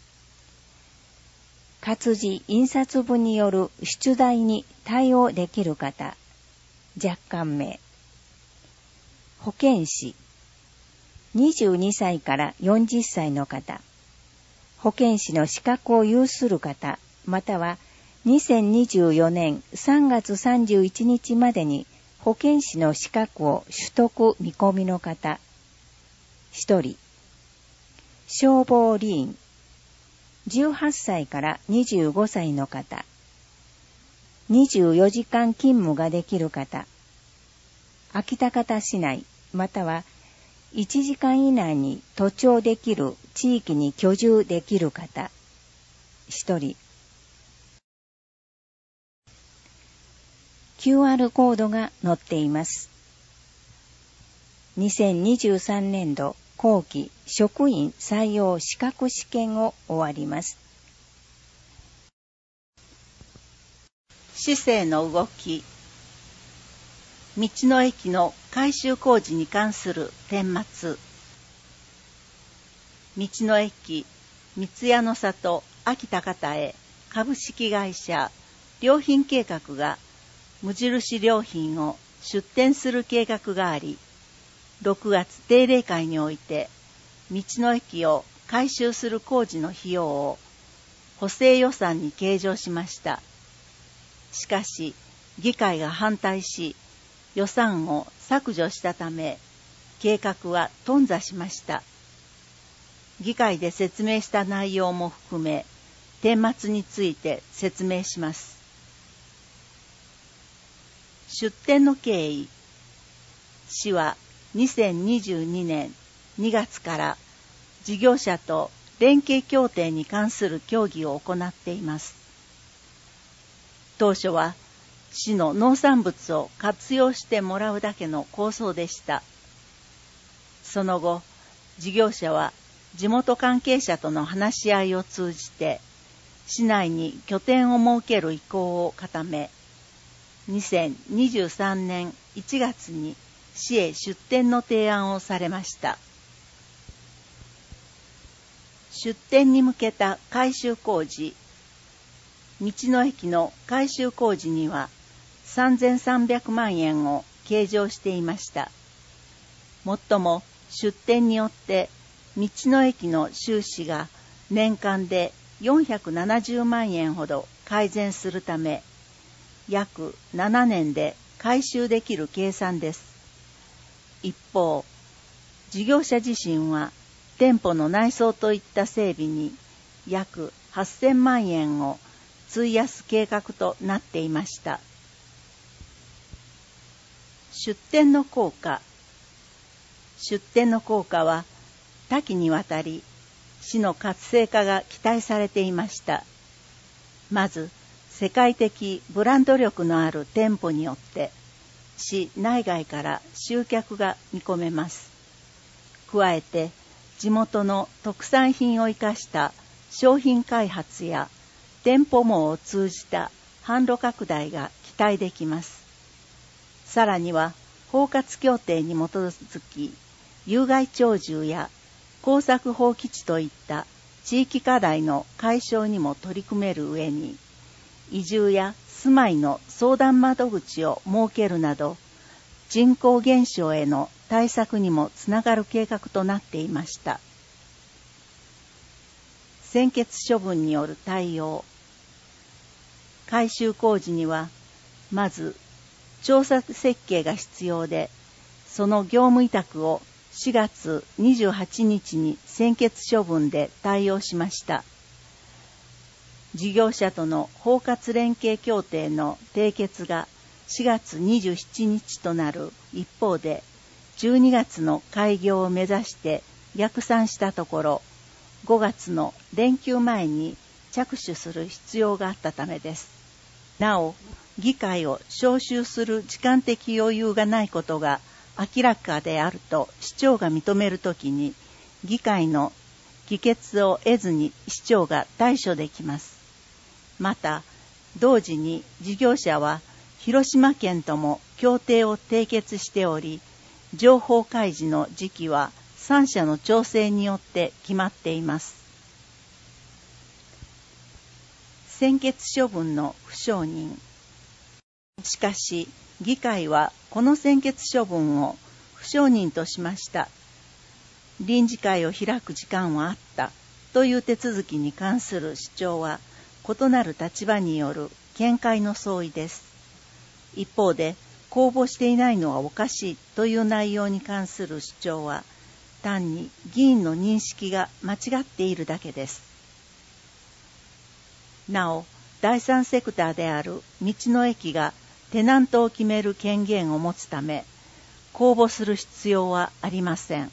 活字印刷部による出題に対応できる方、若干名。保健師。22歳から40歳の方。保健師の資格を有する方、または2024年3月31日までに保健師の資格を取得見込みの方、1人。消防理員。18歳から25歳の方。24時間勤務ができる方。秋田方市内、または1時間以内に登庁できる地域に居住できる方、1人。QR コードが載っています。2023年度後期職員採用資格試験を終わります。 市政の動き。道の駅の改修工事に関する顛末。道の駅三ツ矢の里秋田方へ株式会社良品計画が無印良品を出店する計画があり、6月定例会において道の駅を改修する工事の費用を補正予算に計上しました。しかし議会が反対し、予算を削除したため、計画は頓挫しました。議会で説明した内容も含め、顛末について説明します。出店の経緯。市は2022年2月から事業者と連携協定に関する協議を行っています。当初は市の農産物を活用してもらうだけの構想でした。その後、事業者は地元関係者との話し合いを通じて、市内に拠点を設ける意向を固め、2023年1月に市へ出店の提案をされました。出店に向けた改修工事。道の駅の改修工事には3300万円を計上していました。もっとも出店によって道の駅の収支が年間で470万円ほど改善するため、約7年で回収できる計算です。一方、事業者自身は店舗の内装といった整備に約8000万円を費やす計画となっていました。出店の効果。出店の効果は多岐にわたり、市の活性化が期待されていました。まず、世界的ブランド力のある店舗によって、市内外から集客が見込めます。加えて、地元の特産品を生かした商品開発や店舗網を通じた販路拡大が期待できます。さらには、包括協定に基づき、有害鳥獣や耕作放棄地といった地域課題の解消にも取り組める上に、移住や住まいの相談窓口を設けるなど、人口減少への対策にもつながる計画となっていました。 専決処分による対応。改修工事には、まず、調査設計が必要で、その業務委託を4月28日に専決処分で対応しました。事業者との包括連携協定の締結が4月27日となる一方で、12月の開業を目指して逆算したところ、5月の連休前に着手する必要があったためです。なお、議会を招集する時間的余裕がないことが明らかであると市長が認めるときに、議会の議決を得ずに市長が対処できます。また、同時に事業者は広島県とも協定を締結しており、情報開示の時期は3者の調整によって決まっています。専決処分の不承認。しかし、議会はこの専決処分を不承認としました。臨時会を開く時間はあったという手続きに関する主張は、異なる立場による見解の相違です。一方で、公募していないのはおかしいという内容に関する主張は、単に議員の認識が間違っているだけです。なお、第三セクターである道の駅がテナントを決める権限を持つため、公募する必要はありません。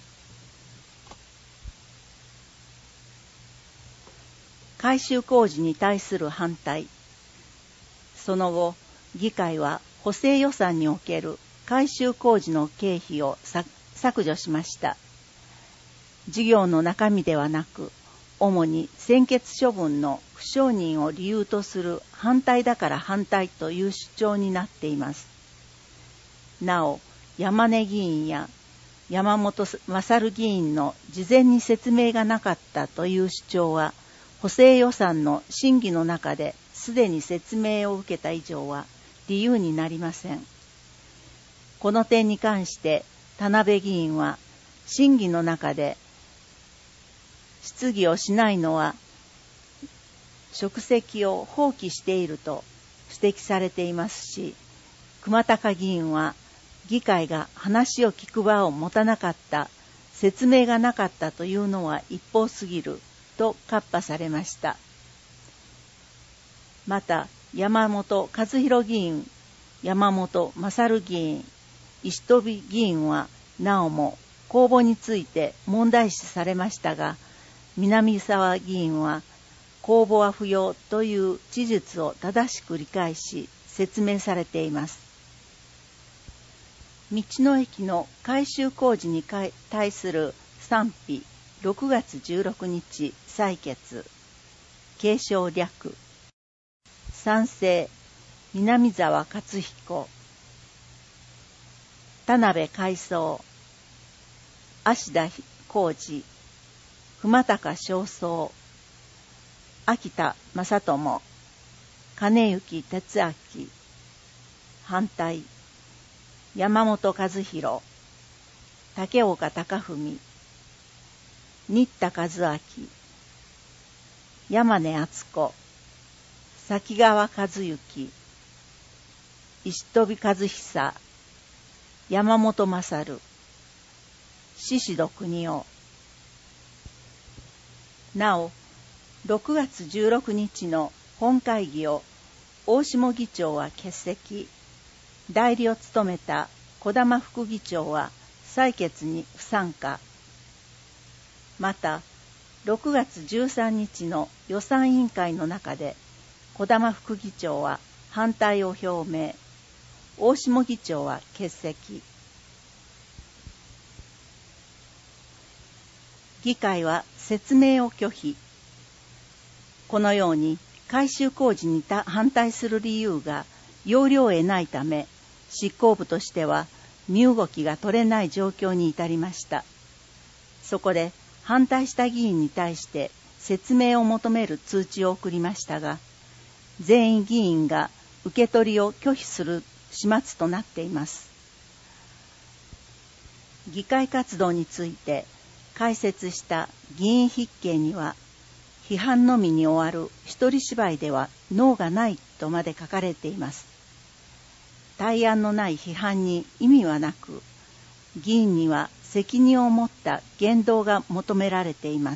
改修工事に対する反対。その後、議会は補正予算における改修工事の経費を削除しました。事業の中身ではなく、主に専決処分の不承認を理由とする反対だから反対という主張になっています。なお、山根議員や山本勝議員の事前に説明がなかったという主張は、補正予算の審議の中ですでに説明を受けた以上は理由になりません。この点に関して田辺議員は、審議の中で質疑をしないのは職責を放棄していると指摘されていますし、熊高議員は議会が話を聞く場を持たなかった、説明がなかったというのは一方すぎると喝破されました。また、山本和弘議員、山本勝議員、石飛議員はなおも公募について問題視されましたが、南沢議員は公募は不要という事実を正しく理解し説明されています。道の駅の改修工事に対する賛否6月16日採決。継承略。賛成南沢勝彦、田辺海藻、芦田浩二、熊高正宗、秋田正智、金幸哲明。反対山本和弘、竹岡隆文、新田和明、山根敦子、崎川和幸、石飛和久、山本勝、宍戸邦夫。なお、6月16日の本会議を大下議長は欠席、代理を務めた児玉副議長は採決に不参加。また、6月13日の予算委員会の中で、児玉副議長は反対を表明、大下議長は欠席。議会は説明を拒否。このように改修工事に反対する理由が要領を得ないため、執行部としては身動きが取れない状況に至りました。そこで反対した議員に対して説明を求める通知を送りましたが、全員議員が受け取りを拒否する始末となっています。議会活動について解説した議員筆記には、 批判のみに終わる一人芝居では能がないとまで書かれています。対案のない批判に意味はなく、議員には責任を持った言動が求められています。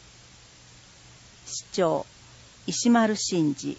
市長石丸伸二。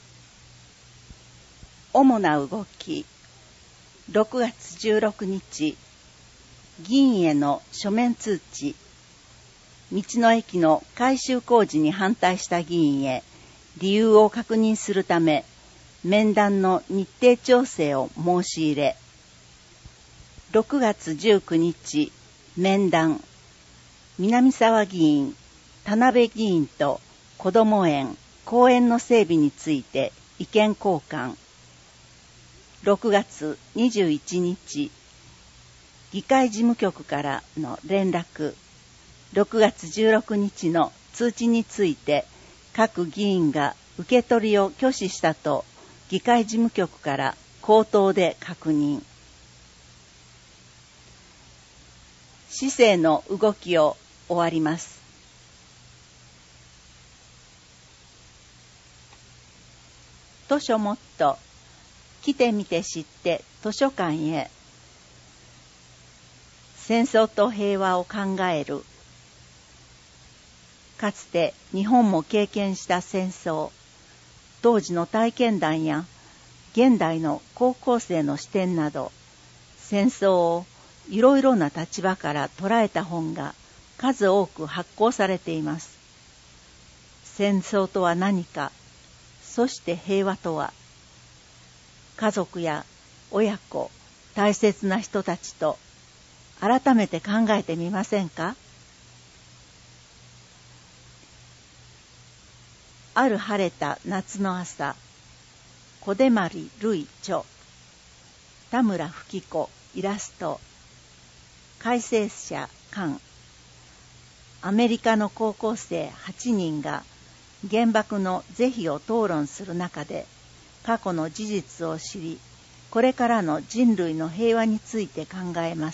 主な動き。6月16日、議員への書面通知。道の駅の改修工事に反対した議員へ理由を確認するため、面談の日程調整を申し入れ。6月19日、面談。南沢議員、田辺議員とこども園、公園の整備について意見交換。6月21日、議会事務局からの連絡。6月16日の通知について各議員が受け取りを拒否したと議会事務局から口頭で確認。市政の動きを終わります。図書モット、来てみて知って図書館へ。戦争と平和を考える。かつて日本も経験した戦争、当時の体験談や現代の高校生の視点など、戦争をいろいろな立場から捉えた本が数多く発行されています。戦争とは何か、そして平和とは、家族や親子、大切な人たちと改めて考えてみませんか？ある晴れた夏の朝、小出丸類著、田村吹子イラスト、改正者館。アメリカの高校生8人が原爆の是非を討論する中で、過去の事実を知り、これからの人類の平和について考えます。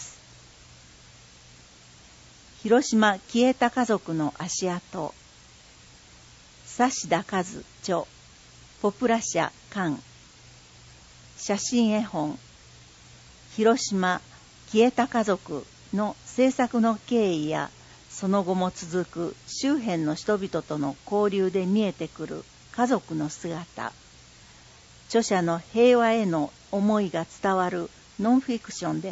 広島消えた家族の足跡。指田和著、ポプラ社館。写真絵本、広島消えた家族の制作の経緯や、その後も続く周辺の人々との交流で見えてくる家族の姿。著者の平和への思いが伝わるノンフィクションです。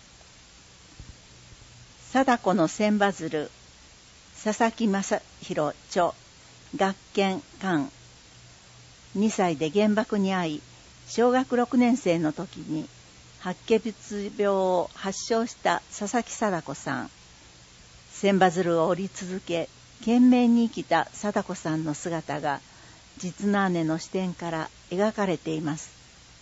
貞子の千羽鶴、佐々木正宏著、学研館。2歳で原爆に遭い、小学6年生の時に白血病を発症した佐々木貞子さん。千羽鶴を折り続け、懸命に生きた貞子さんの姿が、実の姉の視点から描かれています。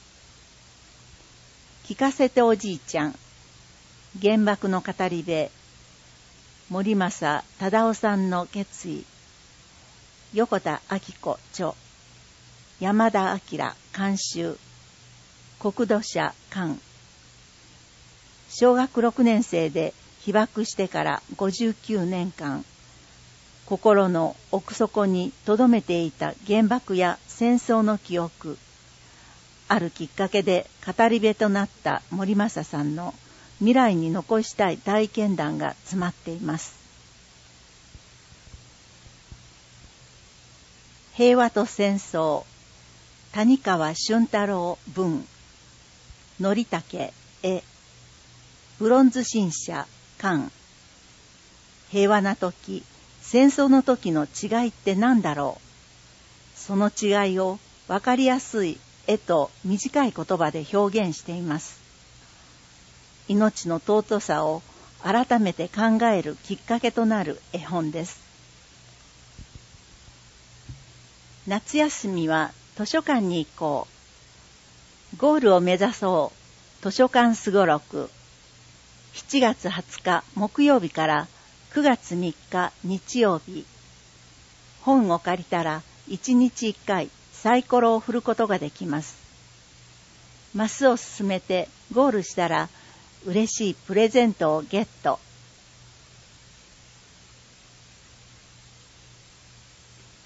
聞かせておじいちゃん。原爆の語り部。森政忠夫さんの決意。横田明子著、山田明監修。国土社館。小学6年生で被爆してから59年間、心の奥底に留めていた原爆や戦争の記憶。あるきっかけで語り部となった森政さんの未来に残したい体験談が詰まっています。平和と戦争。谷川俊太郎文。則武絵。ブロンズ新社館。平和な時、戦争の時の違いって何だろう。その違いを分かりやすい絵と短い言葉で表現しています。命の尊さを改めて考えるきっかけとなる絵本です。夏休みは図書館に行こう。ゴールを目指そう。図書館すごろく。7月20日木曜日から9月3日日曜日。本を借りたら1日1回サイコロを振ることができます。マスを進めてゴールしたら嬉しいプレゼントをゲット。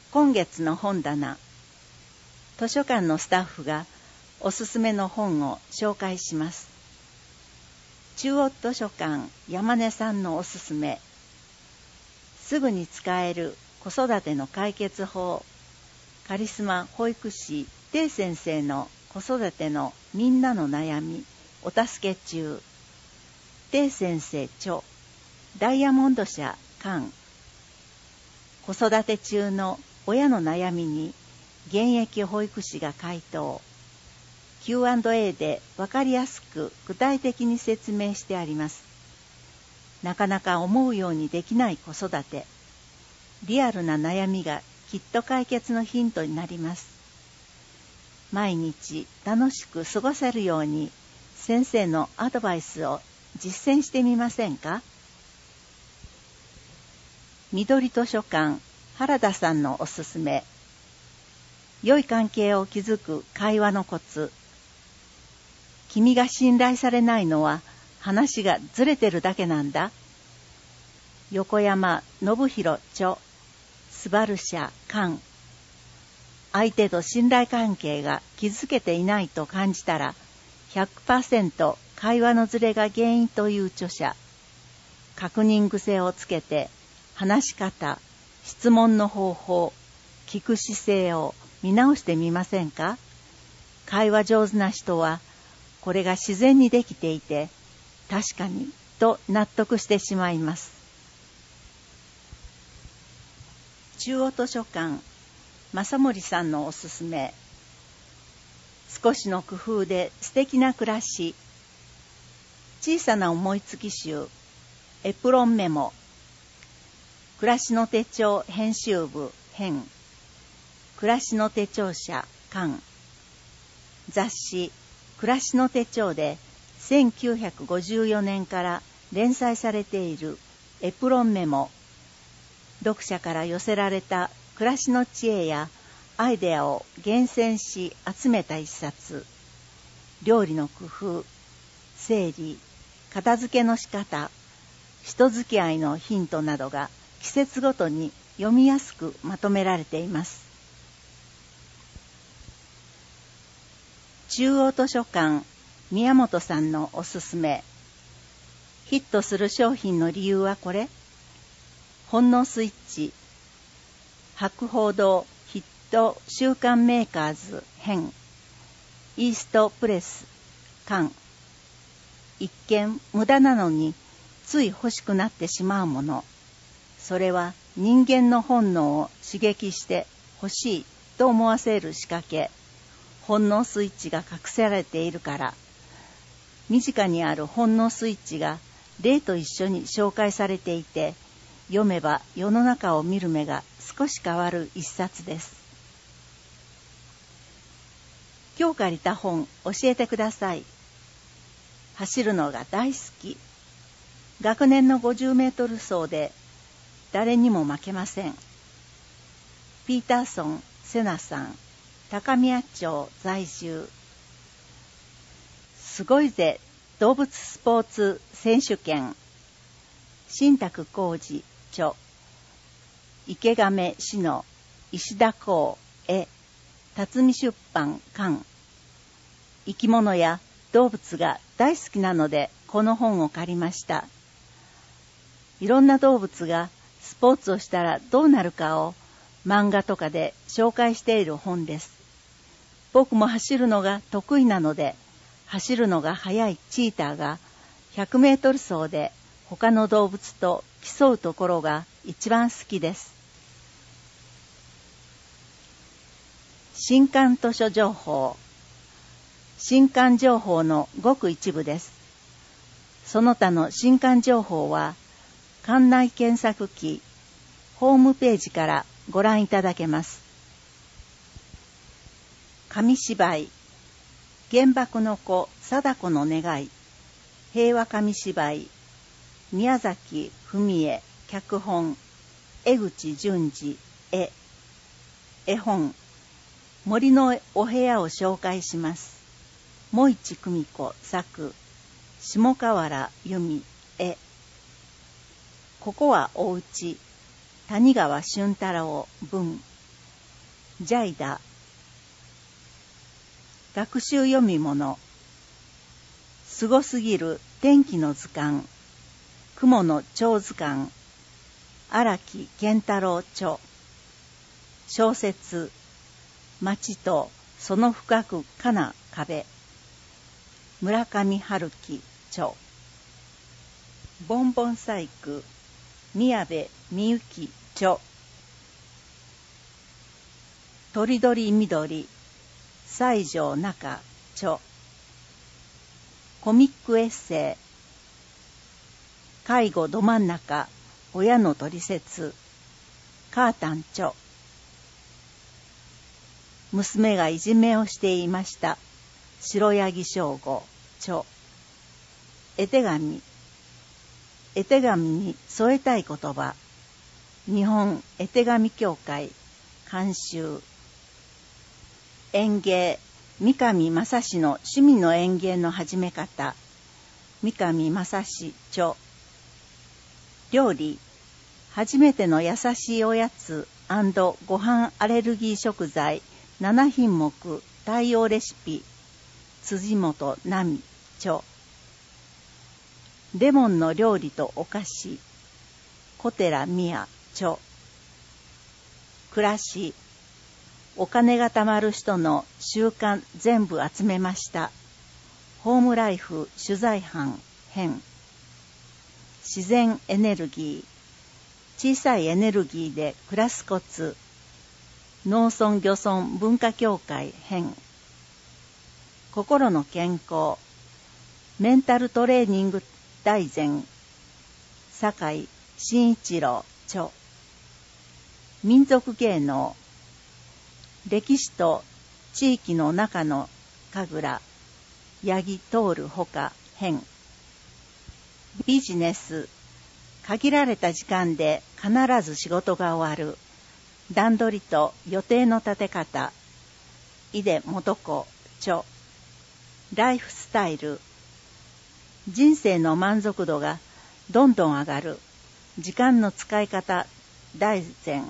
今月の本棚。図書館のスタッフがおすすめの本を紹介します。中央図書館山根さんのおすすめ。すぐに使える子育ての解決法。カリスマ保育士定先生の子育てのみんなの悩みお助け中。定先生著ダイヤモンド社館。子育て中の親の悩みに現役保育士が回答。Q&A でわかりやすく具体的に説明してあります。なかなか思うようにできない子育て。リアルな悩みがきっと解決のヒントになります。毎日楽しく過ごせるように先生のアドバイスを実践してみませんか？緑図書館原田さんのおすすめ。良い関係を築く会話のコツ。君が信頼されないのは話がずれてるだけなんだ。横山信弘著スバル社館。相手と信頼関係が築けていないと感じたら 100% 会話のずれが原因という著者。確認癖をつけて話し方、質問の方法、聞く姿勢を見直してみませんか？会話上手な人はこれが自然にできていて確かにと納得してしまいます。中央図書館正森さんのおすすめ。少しの工夫で素敵な暮らし。小さな思いつき集エプロンメモ。暮らしの手帳編集部編。暮らしの手帳社館。雑誌暮らしの手帳で1954年から連載されているエプロンメモ。読者から寄せられた暮らしの知恵やアイデアを厳選し集めた一冊。料理の工夫、整理、片付けの仕方、人付き合いのヒントなどが季節ごとに読みやすくまとめられています。中央図書館宮本さんのおすすめ。ヒットする商品の理由はこれ。本能スイッチ。博報堂ヒット週刊メーカーズ編。イーストプレス館。一見無駄なのについ欲しくなってしまうもの。それは人間の本能を刺激して欲しいと思わせる仕掛け。本能スイッチが隠されているから。身近にある本能スイッチが例と一緒に紹介されていて、読めば世の中を見る目が少し変わる一冊です。今日借りた本教えてください。走るのが大好き。学年の50メートル走で誰にも負けません。ピーターソン・セナさん、高宮町在住。すごいぜ動物スポーツ選手権。新宅浩二著。池亀市の石田光絵。辰巳出版館。生き物や動物が大好きなのでこの本を借りました。いろんな動物がスポーツをしたらどうなるかを漫画とかで紹介している本です。僕も走るのが得意なので、走るのが速いチーターが100メートル走で他の動物と競うところが一番好きです。新刊図書情報。新刊情報のごく一部です。その他の新刊情報は館内検索機ホームページからご覧いただけます。紙芝居原爆の子貞子の願い。平和紙芝居。宮崎文江脚本。江口淳二絵。絵本森のお部屋を紹介します。茂市久美子作。下河原由美絵。ここはおうち。谷川俊太郎文。 ジャイダ。学習読み物。すごすぎる天気の図鑑。雲の蝶図鑑。荒木健太郎著。小説。街とその深くかな壁。村上春樹著。ボンボン細工。宮部みゆき著。とりどり緑。西条中著。コミックエッセイ。介護ど真ん中。親のトリセツ。カータン著。娘がいじめをしていました。白柳正吾著。絵手紙。絵手紙に添えたい言葉。日本絵手紙協会監修。園芸。三上正史の趣味の園芸の始め方。三上正史著。料理。初めての優しいおやつ&ご飯アレルギー食材7品目対応レシピ。辻本奈美著。レモンの料理とお菓子。小寺美也著。暮らし。お金が貯まる人の習慣全部集めました。ホームライフ取材班編。自然エネルギー。小さいエネルギーで暮らすコツ。農村漁村文化協会編。心の健康。メンタルトレーニング大全。酒井真一郎著。民族芸能。歴史と地域の中の神楽。八木徹ほか編。ビジネス。限られた時間で必ず仕事が終わる。段取りと予定の立て方。井出元子著。ライフスタイル。人生の満足度がどんどん上がる。時間の使い方大全。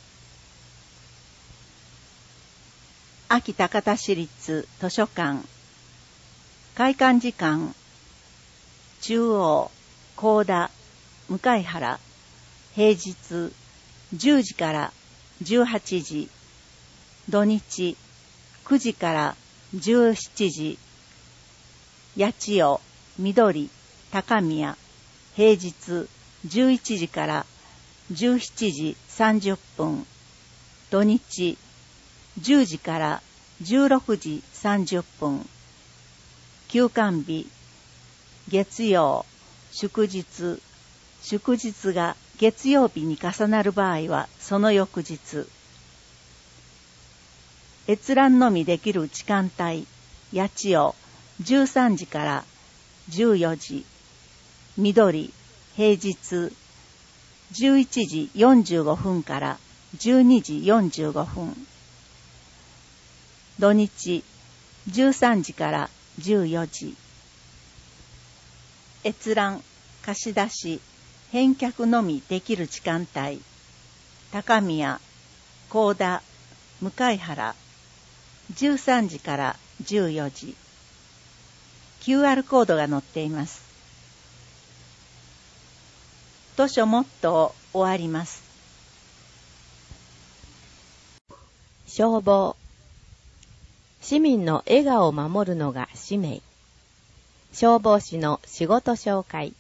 秋高田市立図書館。開館時間。中央、高田、向原。平日10時から18時。土日9時から17時。八千代、緑、高宮。平日11時から17時30分。土日10時から16時30分。休館日。月曜、祝日。祝日が月曜日に重なる場合はその翌日。閲覧のみできる時間帯。八千代13時から14時。緑、平日11時45分から12時45分。土日13時から14時。閲覧、貸し出し、返却のみできる時間帯。高宮、高田、向原。13時から14時。QR コードが載っています。図書モットー終わります。 消防。市民の笑顔を守るのが使命。消防士の仕事紹介。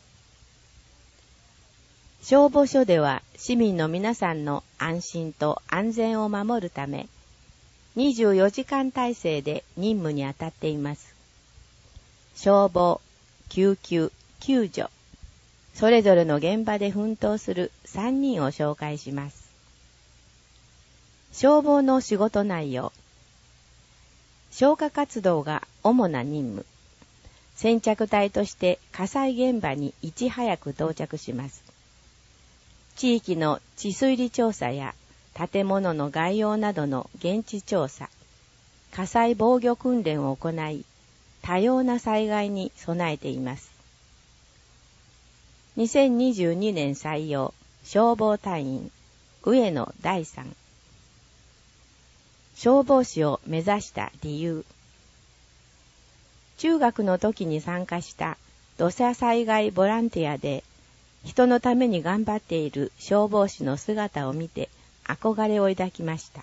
消防署では市民の皆さんの安心と安全を守るため、24時間体制で任務に当たっています。消防、救急、救助、それぞれの現場で奮闘する3人を紹介します。消防の仕事内容。消火活動が主な任務。先着隊として火災現場にいち早く到着します。地域の地水利調査や建物の概要などの現地調査、火災防御訓練を行い、多様な災害に備えています。2022年採用消防隊員上野大さん。 消防士を目指した理由。中学の時に参加した土砂災害ボランティアで、人のために頑張っている消防士の姿を見て憧れを抱きました。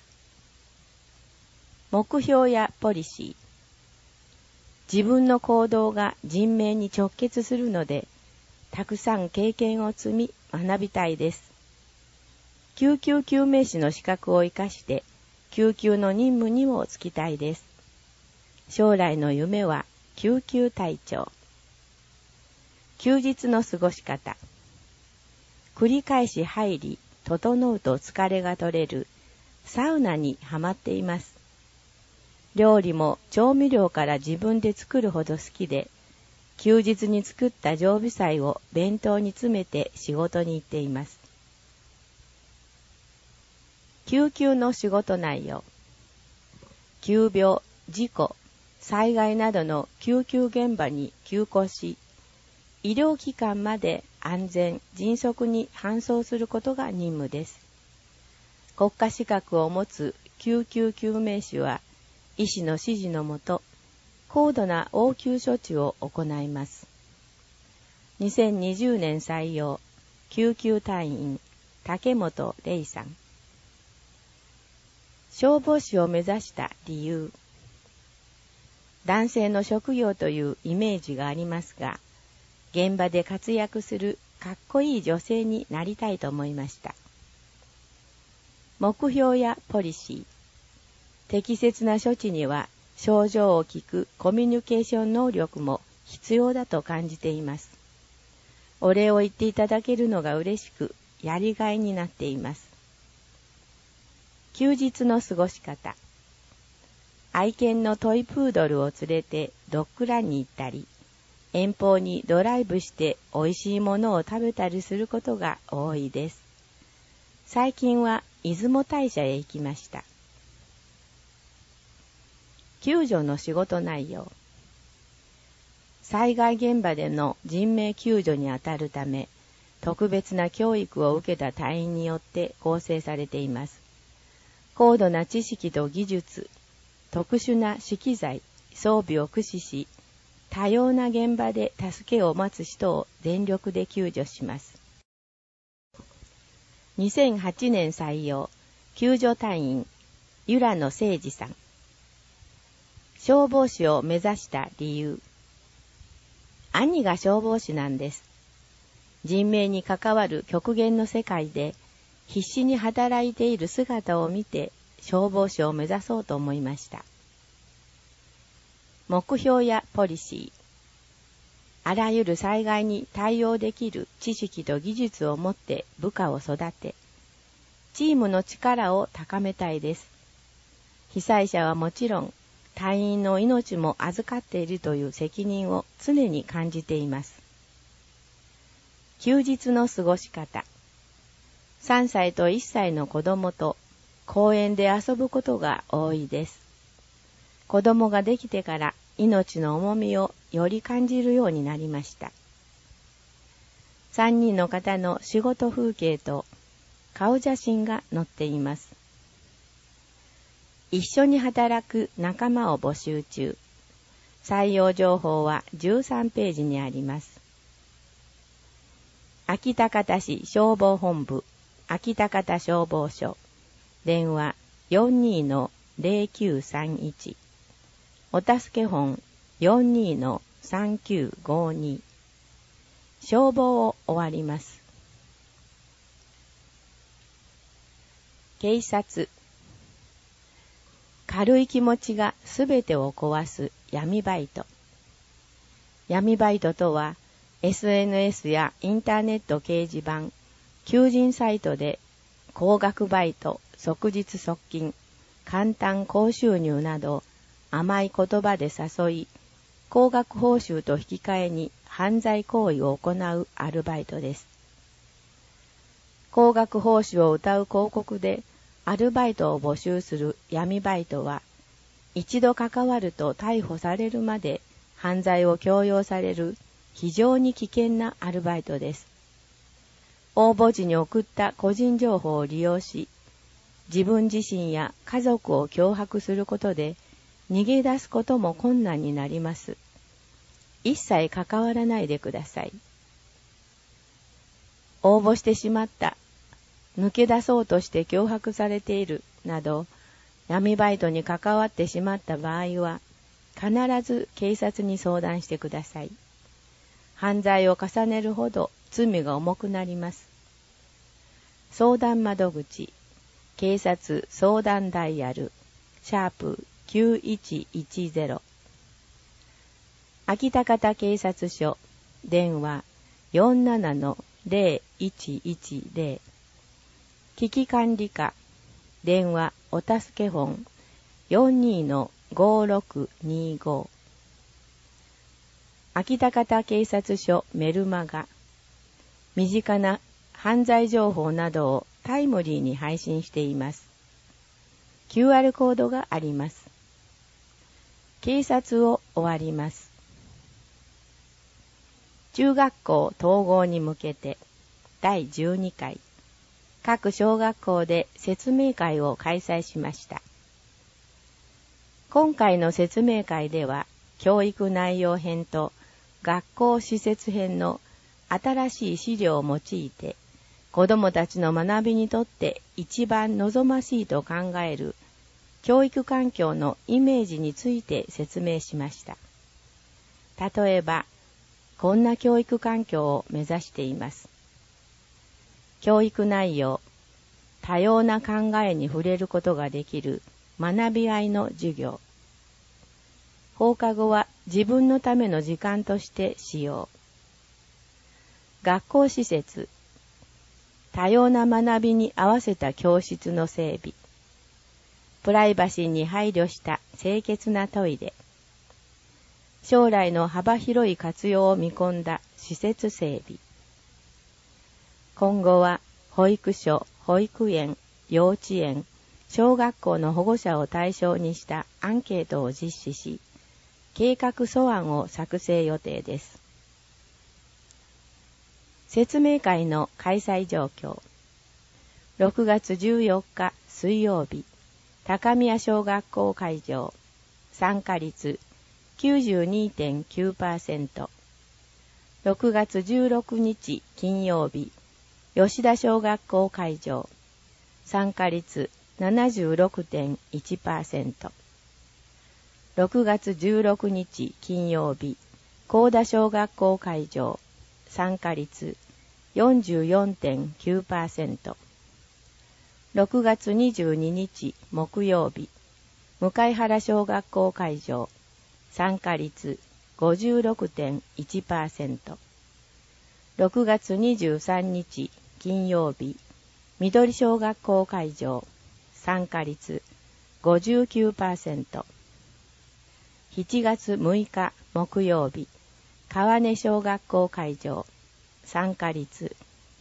目標やポリシー。自分の行動が人命に直結するので、たくさん経験を積み学びたいです。救急救命士の資格を生かして救急の任務にも就きたいです。将来の夢は救急隊長。休日の過ごし方。繰り返し入り、整うと疲れが取れるサウナにハマっています。料理も調味料から自分で作るほど好きで、休日に作った常備菜を弁当に詰めて仕事に行っています。救急の仕事内容。急病、事故、災害などの救急現場に急行し、医療機関まで安全、迅速に搬送することが任務です。国家資格を持つ救急救命士は、医師の指示のもと、高度な応急処置を行います。2020年採用、救急隊員、竹本玲さん。消防士を目指した理由。男性の職業というイメージがありますが、現場で活躍するかっこいい女性になりたいと思いました。目標やポリシー。適切な処置には症状を聞くコミュニケーション能力も必要だと感じています。お礼を言っていただけるのが嬉しく、やりがいになっています。休日の過ごし方。愛犬のトイプードルを連れてドッグランに行ったり、遠方にドライブして美味しいものを食べたりすることが多いです。最近は出雲大社へ行きました。救助の仕事内容。災害現場での人命救助にあたるため、特別な教育を受けた隊員によって構成されています。高度な知識と技術、特殊な資機材、装備を駆使し、多様な現場で助けを待つ人を全力で救助します。2008年採用、救助隊員、由良野誠二さん。消防士を目指した理由。兄が消防士なんです。人命に関わる極限の世界で、必死に働いている姿を見て消防士を目指そうと思いました。目標やポリシー。あらゆる災害に対応できる知識と技術を持って部下を育て、チームの力を高めたいです。被災者はもちろん、隊員の命も預かっているという責任を常に感じています。休日の過ごし方。3歳と1歳の子供と公園で遊ぶことが多いです。子供ができてから命の重みをより感じるようになりました。3人の方の仕事風景と顔写真が載っています。一緒に働く仲間を募集中。採用情報は13ページにあります。秋田方市消防本部秋田方消防署電話 42-0931 お助け本 42-3952 消防を終わります。警察。軽い気持ちがすべてを壊す闇バイト。闇バイトとは SNS やインターネット掲示板、求人サイトで高額バイト、即日即金、簡単高収入など甘い言葉で誘い、高額報酬と引き換えに犯罪行為を行うアルバイトです。高額報酬を謳う広告でアルバイトを募集する闇バイトは、一度関わると逮捕されるまで犯罪を強要される非常に危険なアルバイトです。応募時に送った個人情報を利用し、 自分自身や家族を脅迫することで逃げ出すことも困難になります。一切関わらないでください。応募してしまった、抜け出そうとして脅迫されているなど、闇バイトに関わってしまった場合は、必ず警察に相談してください。犯罪を重ねるほど罪が重くなります。相談窓口、警察相談ダイヤル、#9110。秋田方警察署、電話 47-0110。危機管理課、電話お助け本 42-5625。秋田方警察署メルマガ、身近な犯罪情報などをタイムリーに配信しています。QR コードがあります。警察を終わります。中学校統合に向けて第12回各小学校で説明会を開催しました。今回の説明会では教育内容編と学校施設編の新しい資料を用いて子どもたちの学びにとって一番望ましいと考える教育環境のイメージについて説明しました。例えば、こんな教育環境を目指しています。教育内容、多様な考えに触れることができる学び合いの授業。放課後は自分のための時間として使用。学校施設、多様な学びに合わせた教室の整備。プライバシーに配慮した清潔なトイレ。将来の幅広い活用を見込んだ施設整備。今後は保育所、保育園、幼稚園、小学校の保護者を対象にしたアンケートを実施し、計画素案を作成予定です。説明会の開催状況。6月14日水曜日、高宮小学校会場、参加率 92.9%。6月16日金曜日、吉田小学校会場、参加率 76.1%。6月16日金曜日、高田小学校会場、参加率 44.9%。6月22日木曜日、向原小学校会場、参加率 56.1%。6月23日金曜日、緑小学校会場、参加率 59%。7月6日木曜日、川根小学校会場、参加率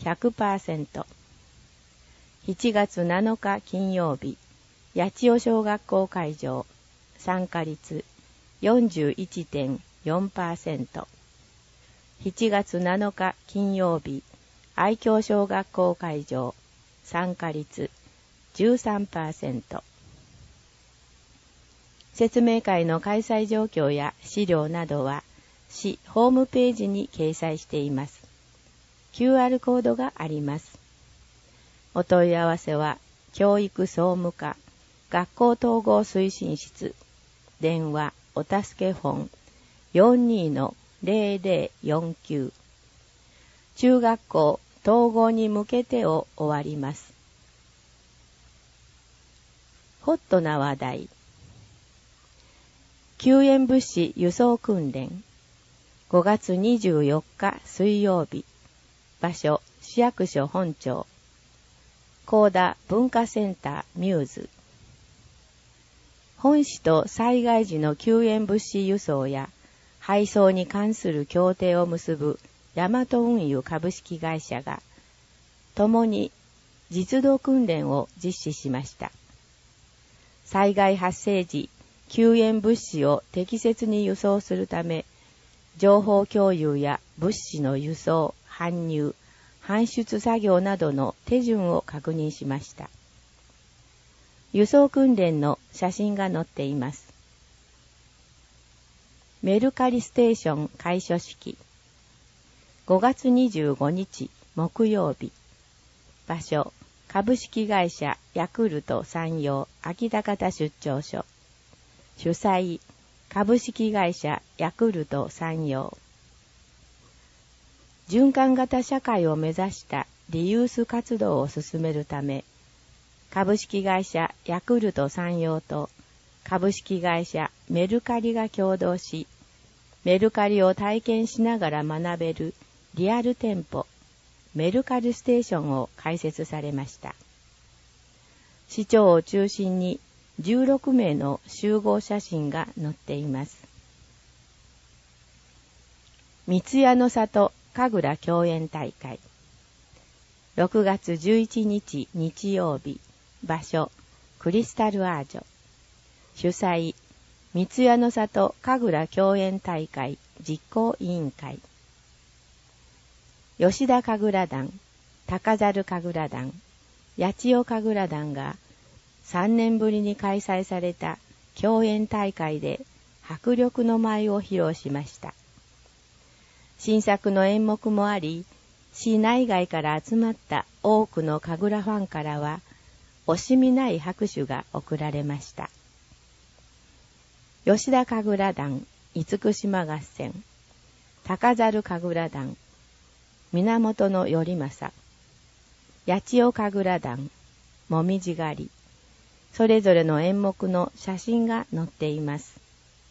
100%。7月7日金曜日、八千代小学校会場、参加率 41.4%。7月7日金曜日、愛郷小学校会場、参加率 13%。説明会の開催状況や資料などは市ホームページに掲載しています。QR コードがあります。お問い合わせは教育総務課学校統合推進室、電話お助け本 42-0049。中学校統合に向けてを終わります。ホットな話題。救援物資輸送訓練。5月24日水曜日。場所市役所本庁。高田文化センターミューズ。本市と災害時の救援物資輸送や配送に関する協定を結ぶ大和運輸株式会社が共に実動訓練を実施しました。災害発生時、救援物資を適切に輸送するため、情報共有や物資の輸送、搬入、搬出作業などの手順を確認しました。 輸送訓練の写真が載っています。メルカリステーション開所式。5月25日木曜日。場所、株式会社ヤクルト山陽秋田方出張所。主催、株式会社ヤクルト山陽。循環型社会を目指したリユース活動を進めるため、株式会社ヤクルト山陽と株式会社メルカリが共同し、メルカリを体験しながら学べるリアル店舗、メルカリステーションを開設されました。市長を中心に16名の集合写真が載っています。三ツ矢の里神楽競演大会。6月11日日曜日。場所、クリスタルアージョ。主催、三ツ矢の里神楽競演大会実行委員会。吉田神楽団、高猿神楽団、八千代神楽団が3年ぶりに開催された競演大会で迫力の舞を披露しました。新作の演目もあり、市内外から集まった多くの神楽ファンからは、惜しみない拍手が送られました。吉田神楽団、厳島合戦、高猿神楽団、源頼政、八千代神楽団、もみじ狩り、それぞれの演目の写真が載っています。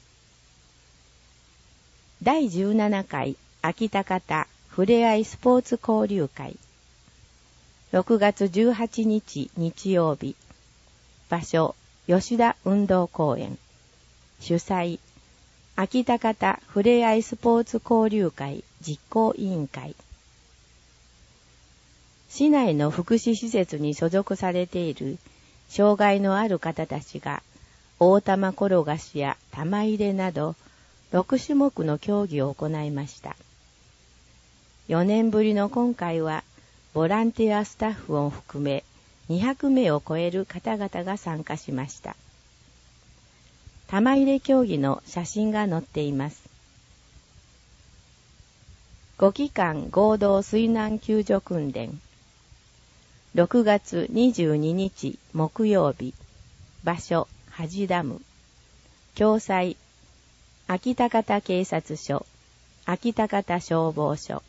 第17回秋田方ふれあいスポーツ交流会。6月18日日曜日。場所、吉田運動公園。主催、秋田方ふれあいスポーツ交流会実行委員会。市内の福祉施設に所属されている障害のある方たちが、大玉転がしや玉入れなど、6種目の競技を行いました。4年ぶりの今回は、ボランティアスタッフを含め200名を超える方々が参加しました。玉入れ競技の写真が載っています。5機関合同水難救助訓練。6月22日木曜日。場所、恥ダム。共催、秋田方警察署、秋田方消防署。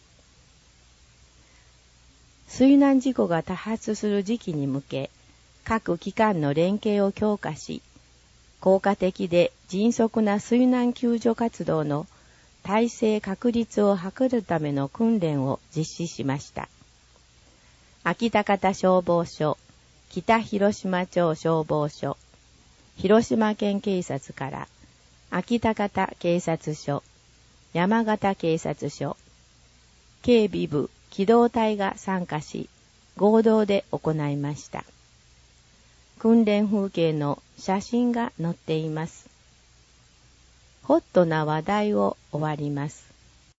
水難事故が多発する時期に向け、各機関の連携を強化し、効果的で迅速な水難救助活動の体制確立を図るための訓練を実施しました。秋田方消防署、北広島町消防署、広島県警察から、秋田方警察署、山形警察署、警備部、機動隊が参加し、合同で行いました。訓練風景の写真が載っています。ホットな話題を終わります。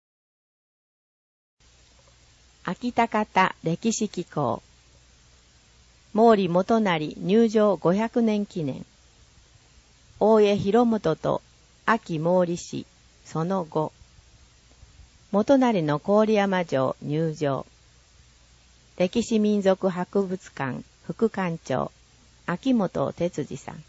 秋田方歴史機構。毛利元就入城500年記念。大江広元と秋毛利氏、その後。元就の郡山城入城。歴史民族博物館副館長、秋元哲司さん。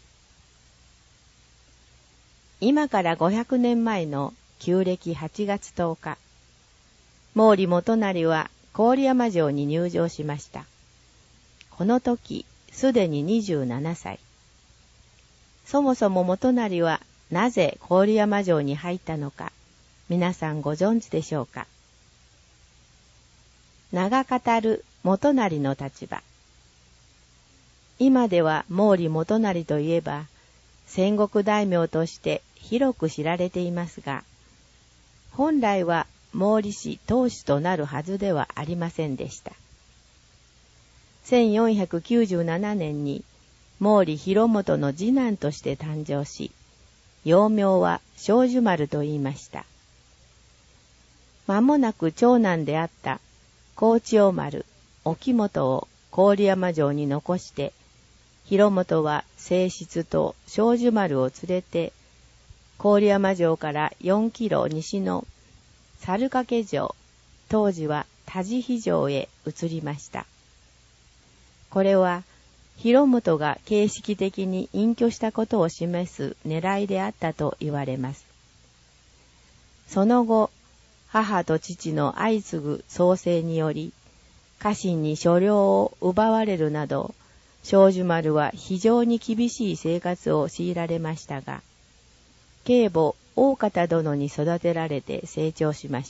今から500年前の旧暦8月10日、毛利元就は郡山城に入城しました。この時、すでに27歳。そもそも元就はなぜ郡山城に入ったのか、皆さんご存知でしょうか。名が語る元就の立場。今では毛利元就といえば、戦国大名として広く知られていますが、本来は毛利氏当主となるはずではありませんでした。1497年に毛利広元の次男として誕生し、幼名は小寿丸と言いました。間もなく長男であった高千代丸、沖本を郡山城に残して、 広元は正室と小寿丸を連れて、郡山城から4キロ西の猿掛城、当時は田地比城へ移りました。これは、広元が形式的に隠居したことを示す狙いであったと言われます。その後、母と父の相次ぐ創生により、家臣に所領を奪われるなど、小寿丸は非常に厳しい生活を強いられましたが、継母大方殿に育てられて成長しました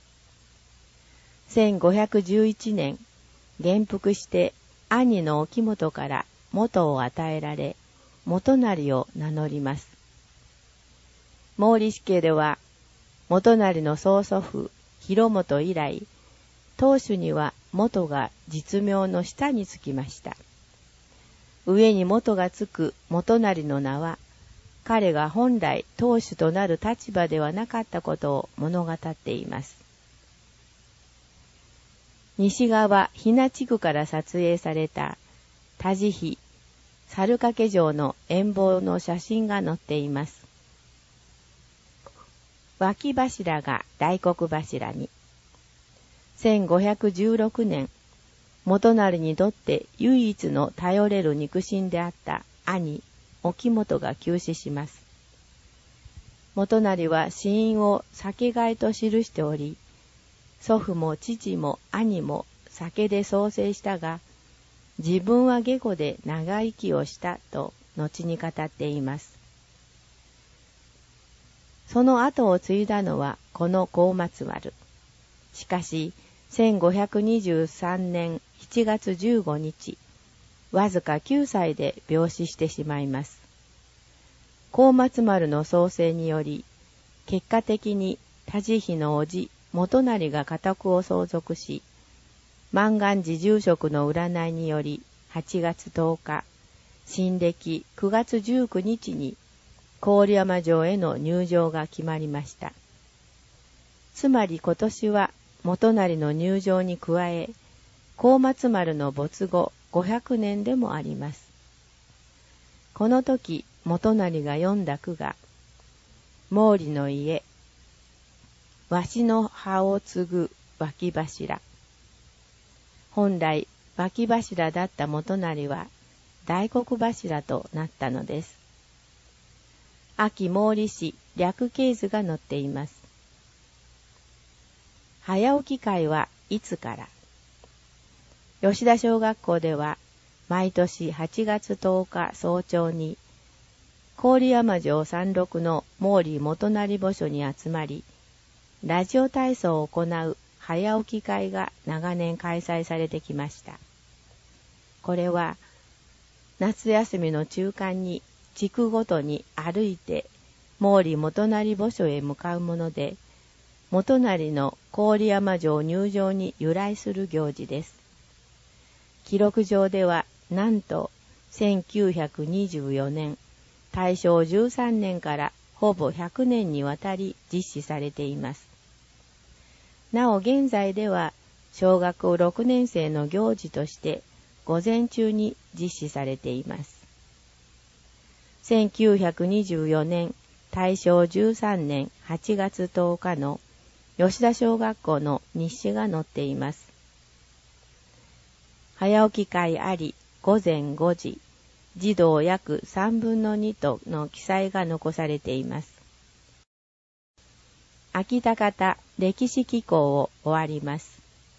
。1511年、元服して兄の沖本から元を与えられ、元就を名乗ります。毛利氏家では、元就の曽祖父、広元以来、当主には元が実名の下につきました。上に元がつく元就の名は、彼が本来当主となる立場ではなかったことを物語っています。西側日名地区から撮影された田地比猿掛城の遠望の写真が載っています。脇柱が大黒柱に。1516年、元就にとって唯一の頼れる肉親であった兄、沖本が急死します。元就は死因を酒替えと記しており、祖父も父も兄も酒で創生したが、自分は下戸で長生きをしたと後に語っています。その後を継いだのはこの高松丸。しかし、1523年7月15日、わずか9歳で病死してしまいます。高松丸の創生により、結果的に田地比の叔父、元就が家督を相続し、満願寺住職の占いにより8月10日、新暦9月19日に郡山城への入城が決まりました。つまり今年は元就の入城に加え、高松丸の没後500年でもあります。この時、元就が読んだ句が、毛利の家、わしの葉を継ぐ脇柱。本来、脇柱だった元就は、大黒柱となったのです。秋毛利氏略系図が載っています。早起き会はいつから？吉田小学校では、毎年8月10日早朝に、郡山城山麓の毛利元就墓所に集まり、ラジオ体操を行う早起き会が長年開催されてきました。これは、夏休みの中間に地区ごとに歩いて毛利元就墓所へ向かうもので、元就の郡山城入城に由来する行事です。記録上では、なんと1924年、大正13年からほぼ100年にわたり実施されています。なお現在では、小学6年生の行事として午前中に実施されています。1924年大正13年8月10日の吉田小学校の日誌が載っています。早起き会あり午前5時、児童約3分の2との記載が残されています。秋田方歴史紀行を終わります。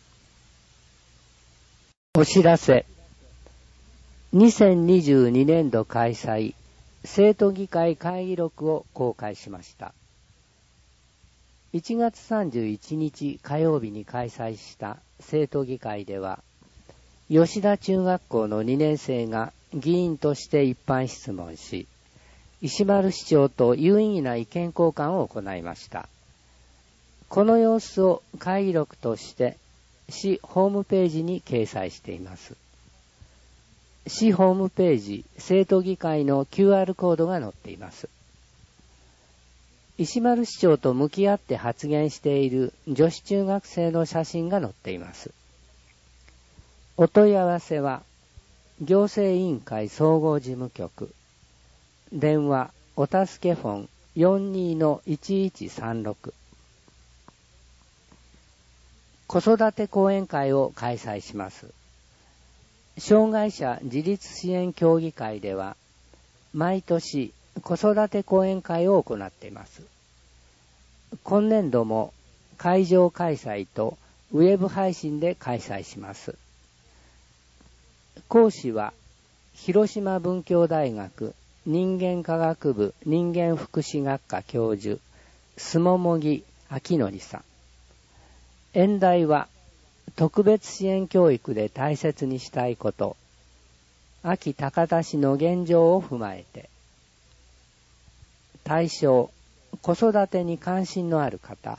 お知らせ。2022年度開催生徒議会会議録を公開しました。1月31日火曜日に開催した生徒議会では、吉田中学校の2年生が議員として一般質問し、石丸市長と有意義な意見交換を行いました。この様子を会議録として市ホームページに掲載しています。市ホームページ生徒議会の QR コードが載っています。石丸市長と向き合って発言している女子中学生の写真が載っています。お問い合わせは行政委員会総合事務局、電話お助けフォン 42-1136。子育て講演会を開催します。障害者自立支援協議会では毎年子育て講演会を行っています。今年度も会場開催とウェブ配信で開催します。講師は広島文教大学人間科学部人間福祉学科教授須茂木明則さん。演題は特別支援教育で大切にしたいこと、安芸高田市の現状を踏まえて。対象、子育てに関心のある方。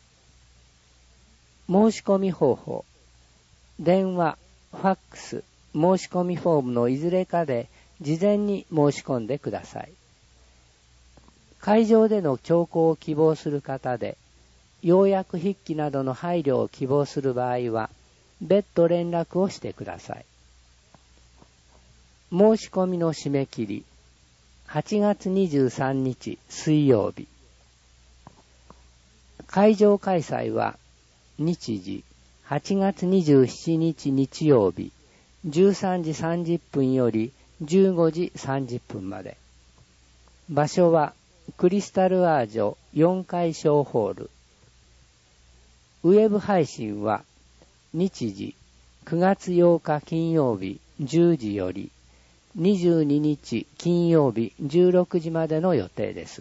申し込み方法、電話、ファックス、申し込みフォームのいずれかで事前に申し込んでください。会場での聴講を希望する方で、要約筆記などの配慮を希望する場合は、別途連絡をしてください。申し込みの締め切り、8月23日水曜日。会場開催は、日時、8月27日日曜日、13時30分より15時30分まで。場所は、クリスタルアージョ4階小ホール。ウェブ配信は、日時、9月8日金曜日10時より、22日金曜日16時までの予定です。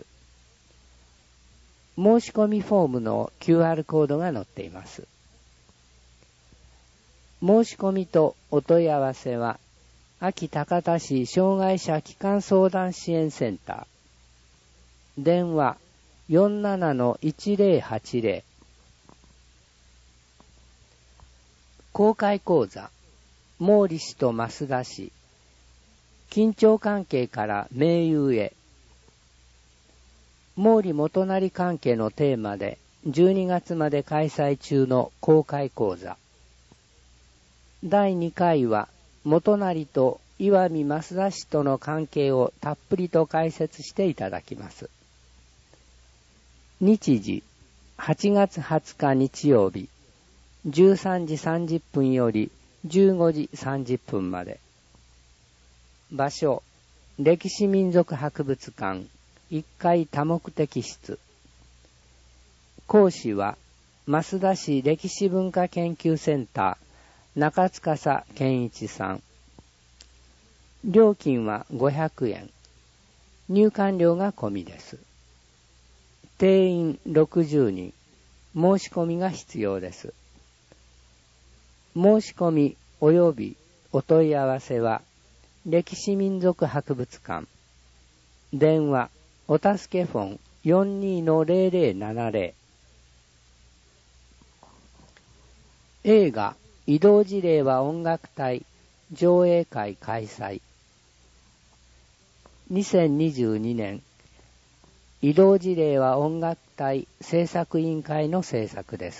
申し込みフォームの QR コードが載っています。申し込みとお問い合わせは、安芸高田市障害者基幹相談支援センター。電話 47-1080。公開講座、毛利氏と増田氏。緊張関係から盟友へ。毛利元就関係のテーマで12月まで開催中の公開講座。第2回は元就と岩見増田氏との関係をたっぷりと解説していただきます。日時、8月20日日曜日、13時30分より15時30分まで。場所、歴史民族博物館1階多目的室。講師は、増田市歴史文化研究センター中司健一さん。料金は500円。入館料が込みです。定員60人。申し込みが必要です。申し込み及びお問い合わせは、歴史民族博物館。電話、お助けフォン 42-0070。映画、移動辞令は音楽隊上映会開催。2022年、移動辞令は音楽隊制作委員会の制作です。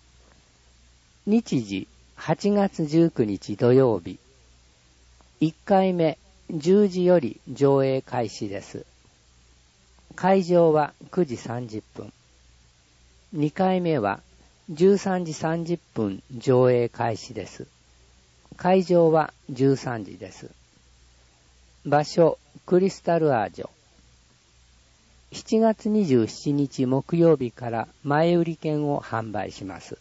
日時、8月19日土曜日。1回目10時より上映開始です。会場は9時30分。2回目は13時30分上映開始です。会場は13時です。場所、クリスタルアージョ。7月27日木曜日から前売り券を販売します。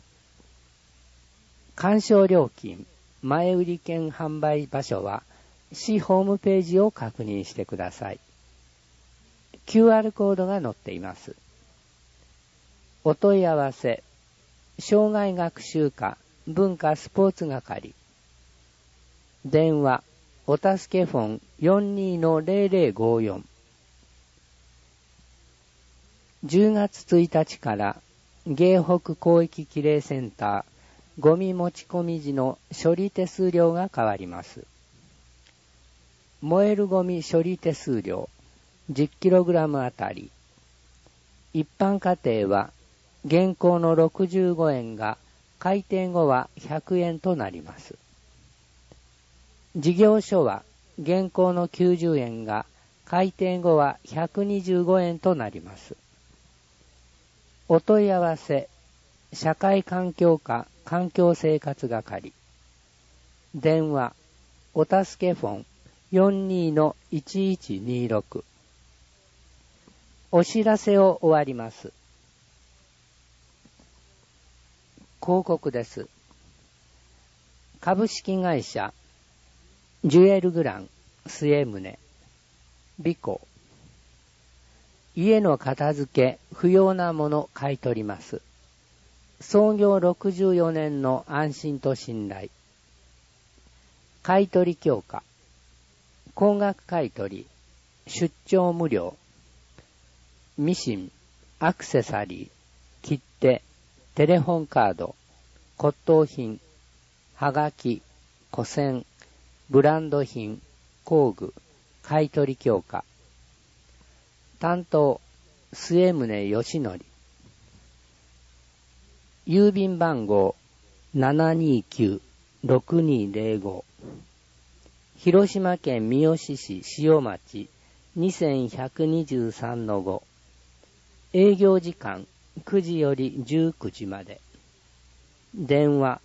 鑑賞料金、前売り券販売場所は市ホームページを確認してください。QR コードが載っています。お問い合わせ、障害学習課文化スポーツ係。電話、お助けフォン 42-0054。10月1日から芸北広域きれいセンターゴミ持ち込み時の処理手数料が変わります。燃えるゴミ処理手数料 10kg あたり。一般家庭は現行の65円が改定後は100円となります。 事業所は現行の90円が改定後は125円となります。お問い合わせ、社会環境課環境生活係。電話、お助けフォン 42-1126。お知らせを終わります。広告です。株式会社ジュエルグラン末宗美子。家の片付け不要なもの買い取ります。創業64年の安心と信頼。買取強化、高額買取、出張無料、ミシン、アクセサリー、切手、テレホンカード、骨董品、はがき、古銭、ブランド品、工具、買取強化。担当、末宗義則。郵便番号 729-6205。広島県三次市塩町 2123-5。営業時間9時より19時まで。電話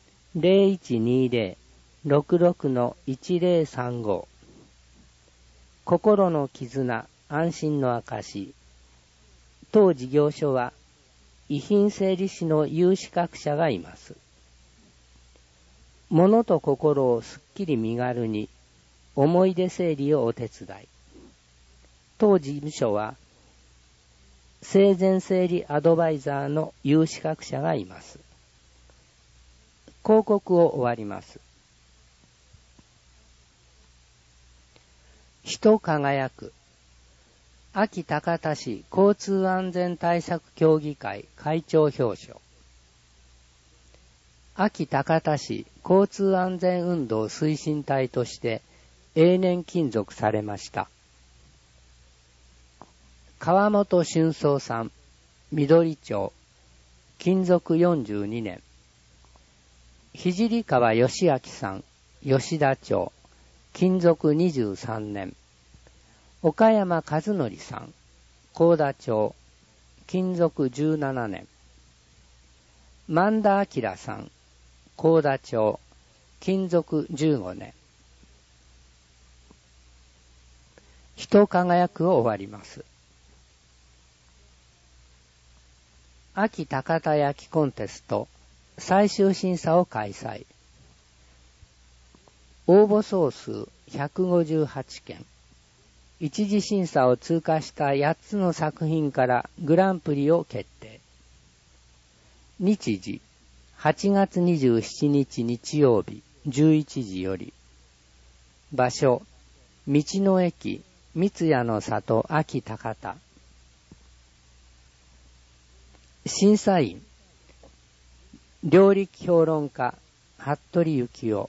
0120-66-1035。心の絆、安心の証。当事業所は遺品整理士の有資格者がいます。物と心をすっきり身軽に、思い出整理をお手伝い。当事務所は生前整理アドバイザーの有資格者がいます。広告を終わります。人輝く。安芸高田市交通安全対策協議会会長表彰。安芸高田市交通安全運動推進隊として永年勤続されました。川本俊三さん、緑町、勤続42年。聖川義明さん、吉田町、勤続23年。岡山和則さん、高田町、勤続17年。萬田明さん、高田町、勤続15年。人輝くを終わります。秋高田焼きコンテスト最終審査を開催。応募総数158件。一次審査を通過した8つの作品からグランプリを決定。日時、8月27日日曜日11時より。場所、道の駅、三ツ矢の里秋高田。審査員、料理評論家、服部幸男。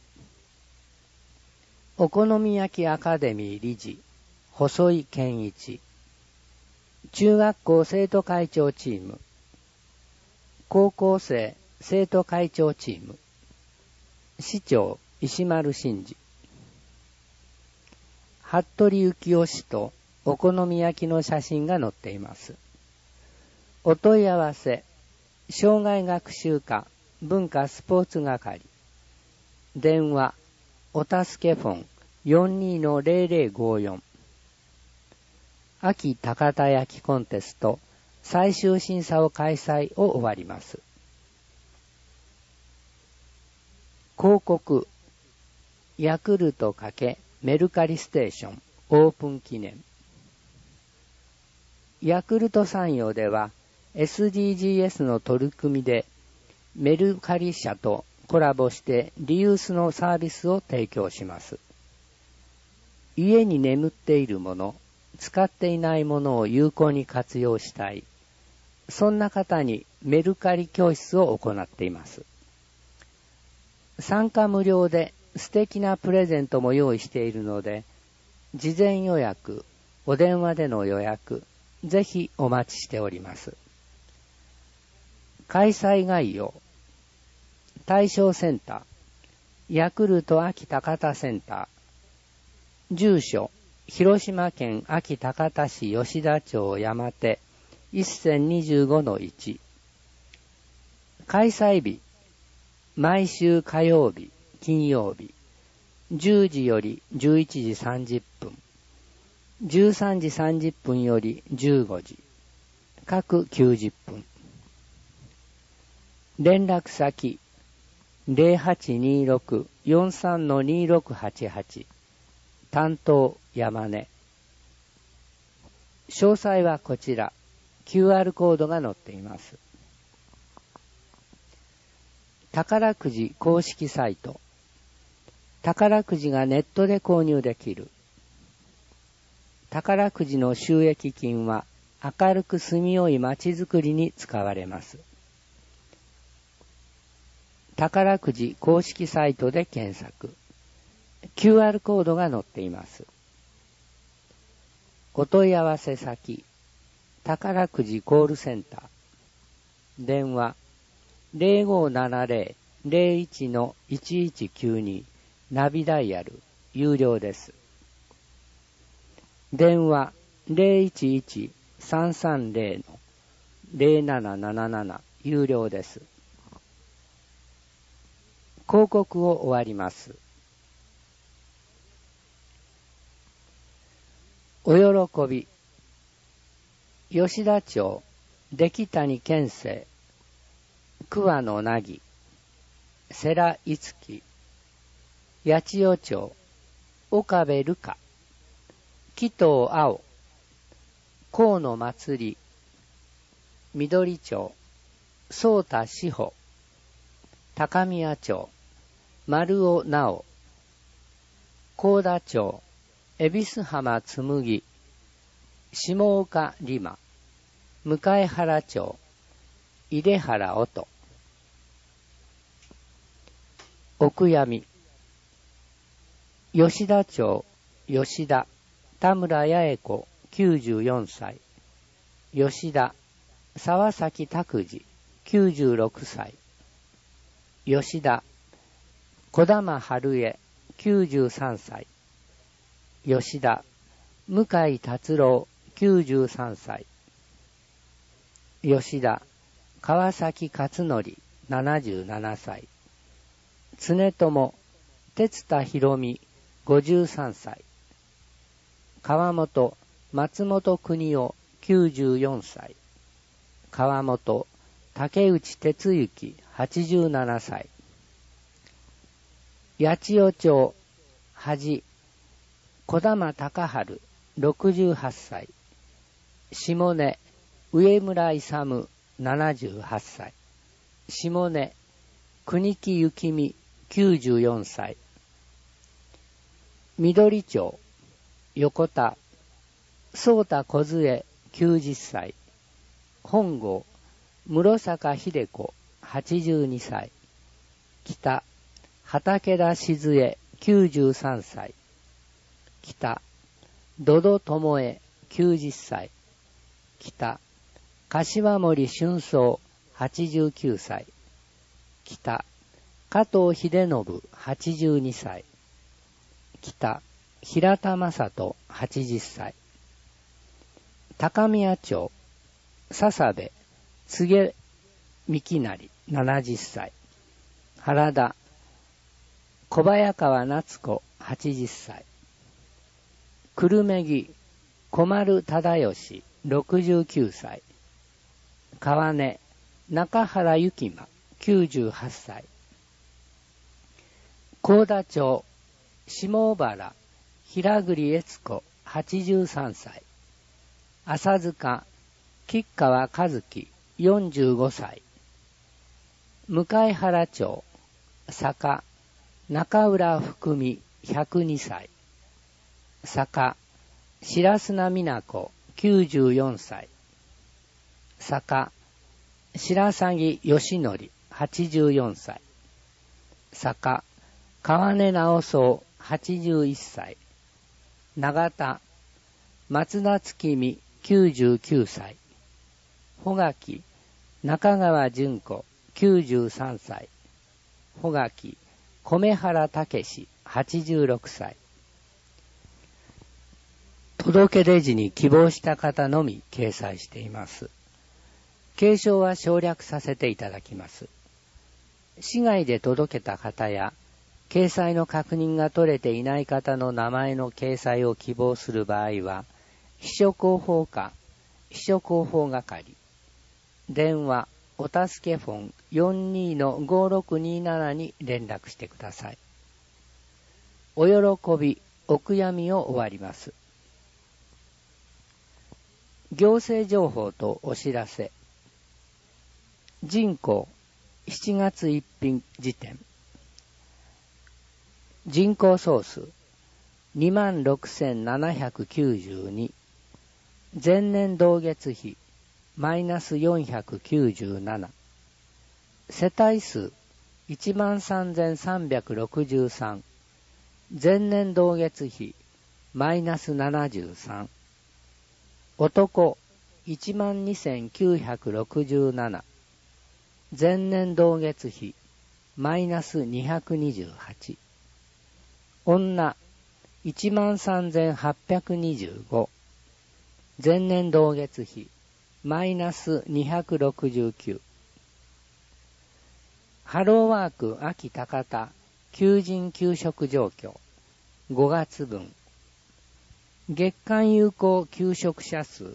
お好み焼きアカデミー理事、細井健一。中学校生徒会長チーム。高校生生徒会長チーム。市長、石丸真二。服部幸男氏とお好み焼きの写真が載っています。お問い合わせ、障害学習課文化スポーツ係。電話、お助けフォン 42-0054。秋高田焼きコンテスト最終審査を開催を終わります。広告、ヤクルト×メルカリステーションオープン記念。ヤクルト産業では SDGs の取り組みでメルカリ社とコラボしてリユースのサービスを提供します。家に眠っているもの、使っていないものを有効に活用したい。そんな方にメルカリ教室を行っています。参加無料で素敵なプレゼントも用意しているので、事前予約、お電話での予約、ぜひお待ちしております。開催概要、対象センター、 ヤクルト秋高田センター。住所、広島県安芸高田市吉田町山手 1025-1。開催日、毎週火曜日、金曜日、10時より11時30分、13時30分より15時、各90分。連絡先、0826-43-2688。担当、山根。詳細はこちら、QR コードが載っています。宝くじ公式サイト。宝くじがネットで購入できる。宝くじの収益金は明るく住みよい街づくりに使われます。宝くじ公式サイトで検索。QR コードが載っています。お問い合わせ先、宝くじコールセンター。電話、0570-01-1192、ナビダイヤル、有料です。電話、011-330-0777、有料です。広告を終わります。お喜び。吉田町、出来谷県政、桑野凪、世良いつき、八千代町、岡部瑠香、紀藤青、河野祭り、緑町、宗田志保、高宮町、丸尾直、高田町、恵比寿浜紬、下岡里馬、向原町、井出原音、奥闇、吉田町、吉田、田村八重子、94歳、吉田、沢崎拓司、96歳、吉田、小玉春江、93歳、吉田、向井達郎、93歳、吉田、川崎勝則、77歳、常友、哲田博美、53歳、川本、松本邦夫、94歳、川本、竹内哲之、87歳、八千代町、恥、小玉隆春、68歳、下根、上村勇、78歳、下根、国木幸美、94歳、緑町、横田、宗田梢、90歳、本郷、室坂秀子、82歳、北、畠田静江、93歳、北、ドド智恵、90歳、北、柏森俊宗、89歳、北、加藤秀信、82歳、北、平田正人、80歳、高宮町、笹部、柘植幹成、70歳、原田、小早川夏子、80歳、久留米木、小丸忠義、69歳、川根、中原幸馬、98歳、高田町、下小原、平栗悦子、83歳、浅塚、吉川和樹、45歳、向原町、坂、中浦福美、102歳、坂、白砂美奈子、94歳、坂、白鷺義則、84歳、坂、川根直宗、81歳、長田、松田月見、99歳、穂垣、中川純子、93歳、穂垣、 米原武史86歳。届け出時に希望した方のみ掲載しています。継承は省略させていただきます。市外で届けた方や、掲載の確認が取れていない方の名前の掲載を希望する場合は、秘書広報課、秘書広報係、電話、お助けフォン 42-5627 に連絡してください。お喜び、お悔やみを終わります。行政情報とお知らせ。人口7月1日時点。人口総数 26,792。前年同月比マイナス497。世帯数 13,363。前年同月比マイナス73。男 12,967。前年同月比マイナス228。女 13,825。前年同月比マイナス269。ハローワーク秋高田求人求職状況5月分。月間有効求職者数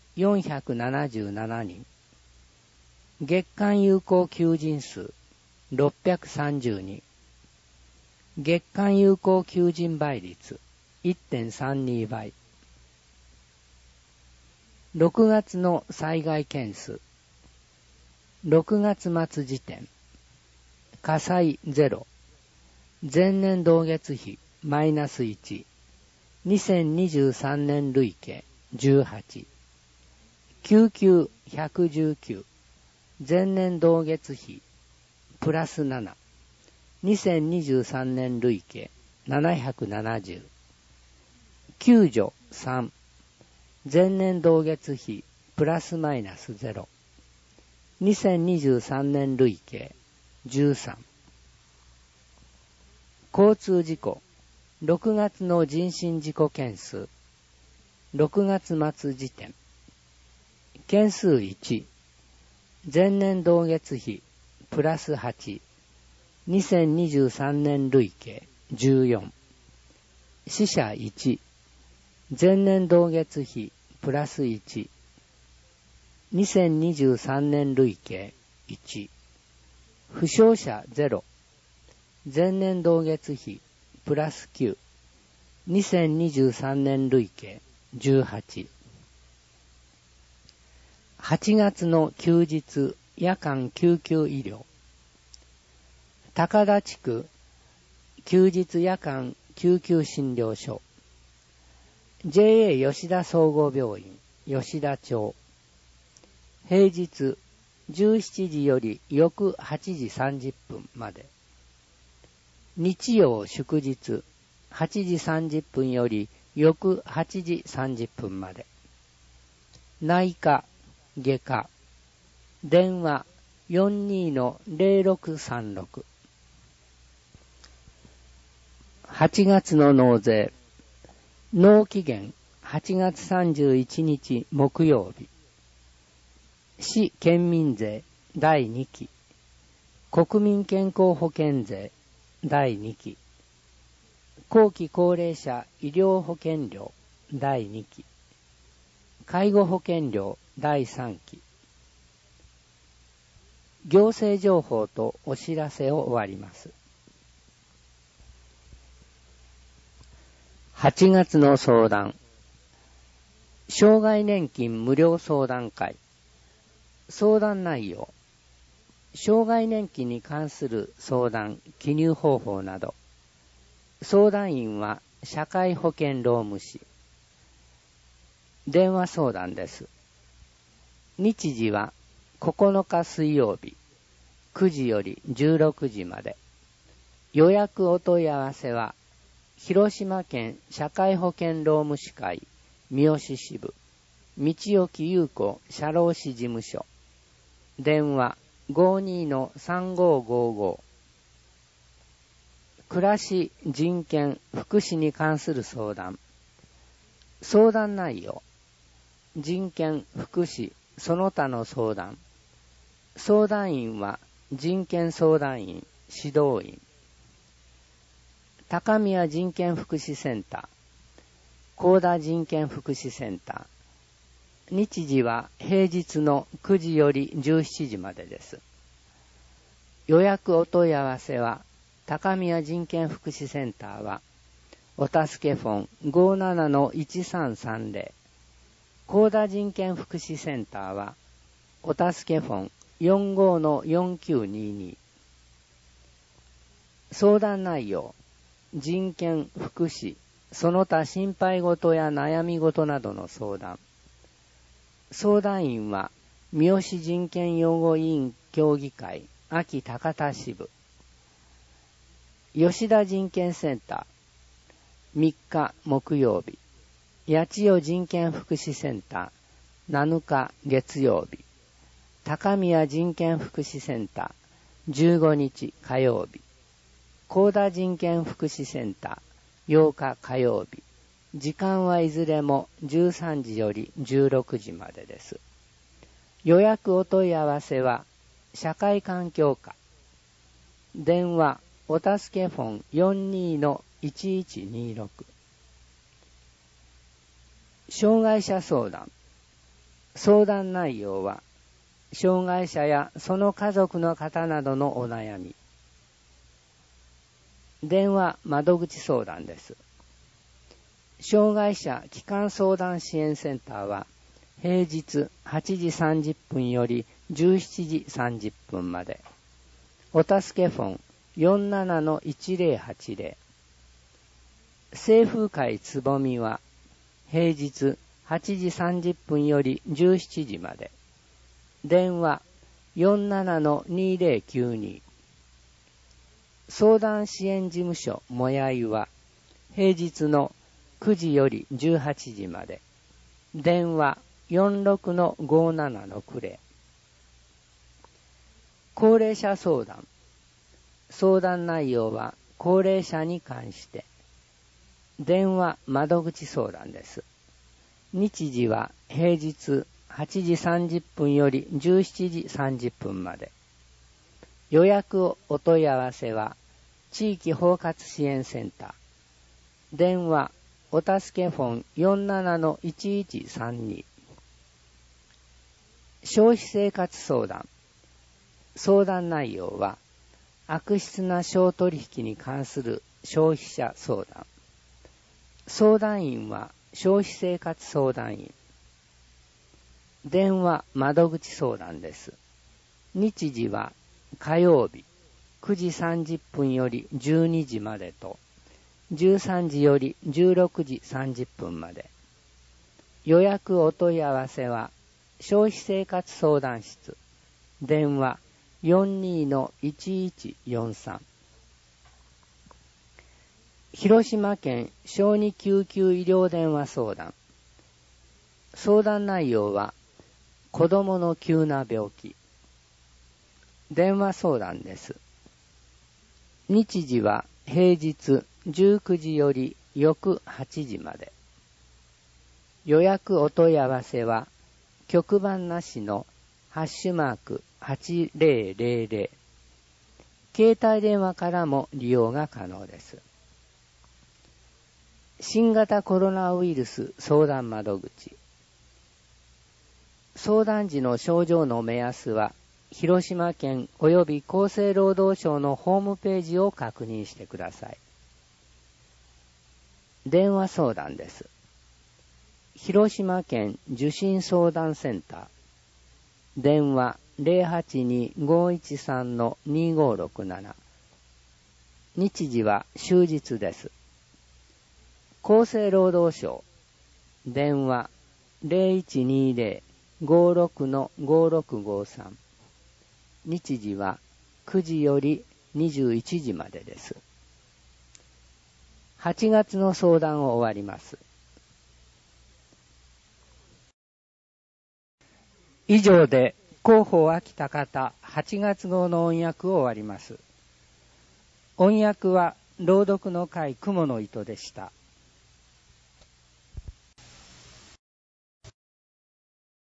477人。月間有効求人数630人。月間有効求人倍率 1.32 倍。6月の災害件数。6月末時点。火災0。前年同月比マイナス1。2023年累計18。救急119。前年同月比プラス7。2023年累計770。救助3。前年同月比プラスマイナス0。2023年累計13。交通事故6月の人身事故件数。6月末時点。件数1。前年同月比プラス8。2023年累計14。死者1。前年同月比プラス1。2023年累計1。負傷者0。前年同月比プラス9。2023年累計18。8月の休日夜間救急医療。高田地区休日夜間救急診療所。JA 吉田総合病院吉田町。平日17時より翌8時30分まで。日曜祝日8時30分より翌8時30分まで。内科、外科。電話 42-0636。8月の納税。納期限8月31日木曜日。市県民税第2期。国民健康保険税第2期。後期高齢者医療保険料第2期。介護保険料第3期。行政情報とお知らせを終わります。8月の相談。障害年金無料相談会。相談内容。障害年金に関する相談、記入方法など。相談員は社会保険労務士。電話相談です。日時は9日水曜日9時より16時まで。予約お問い合わせは広島県社会保険労務士会三好支部道置優子社労士事務所。電話 52-3555。 暮らし、人権、福祉に関する相談。相談内容。人権、福祉、その他の相談。相談員は人権相談員、指導員。高宮人権福祉センター、高田人権福祉センター。日時は平日の9時より17時までです。予約お問い合わせは、高宮人権福祉センターは、お助けフォン 57-1330。高田人権福祉センターは、お助けフォン 45-4922。相談内容。人権、福祉、その他心配事や悩み事などの相談。相談員は、三好人権擁護委員協議会、安芸高田支部。吉田人権センター、3日木曜日。八千代人権福祉センター、7日月曜日。高宮人権福祉センター、15日火曜日。高田人権福祉センター、8日火曜日。時間はいずれも13時より16時までです。予約お問い合わせは、社会環境課。電話、お助けフォン 42-1126。障害者相談。相談内容は、障害者やその家族の方などのお悩み。電話窓口相談です。障害者基幹相談支援センターは平日8時30分より17時30分まで。お助けフォン 47-1080。清風会つぼみは平日8時30分より17時まで。電話 47-2092。相談支援事務所もやいは平日の9時より18時まで。電話 46-5760。高齢者相談。相談内容は高齢者に関して。電話窓口相談です。日時は平日8時30分より17時30分まで。予約をお問い合わせは地域包括支援センター。電話お助けフォン 47-1132。消費生活相談。相談内容は悪質な商取引に関する消費者相談。相談員は消費生活相談員。電話窓口相談です。日時は火曜日9時30分より12時までと、13時より16時30分まで。予約お問い合わせは、消費生活相談室、電話 42-1143。広島県小児救急医療電話相談。相談内容は、子供の急な病気。電話相談です。日時は平日19時より翌8時まで。予約お問い合わせは、局番なしの#8000。携帯電話からも利用が可能です。新型コロナウイルス相談窓口。相談時の症状の目安は、広島県及び厚生労働省のホームページを確認してください。電話相談です。広島県受信相談センター。電話 082-513-2567。日時は終日です。厚生労働省。電話 0120-56-5653。日時は9時より21時までです。8月の相談を終わります。以上で広報秋田方8月号の音訳を終わります。音訳は朗読の会雲の糸でした。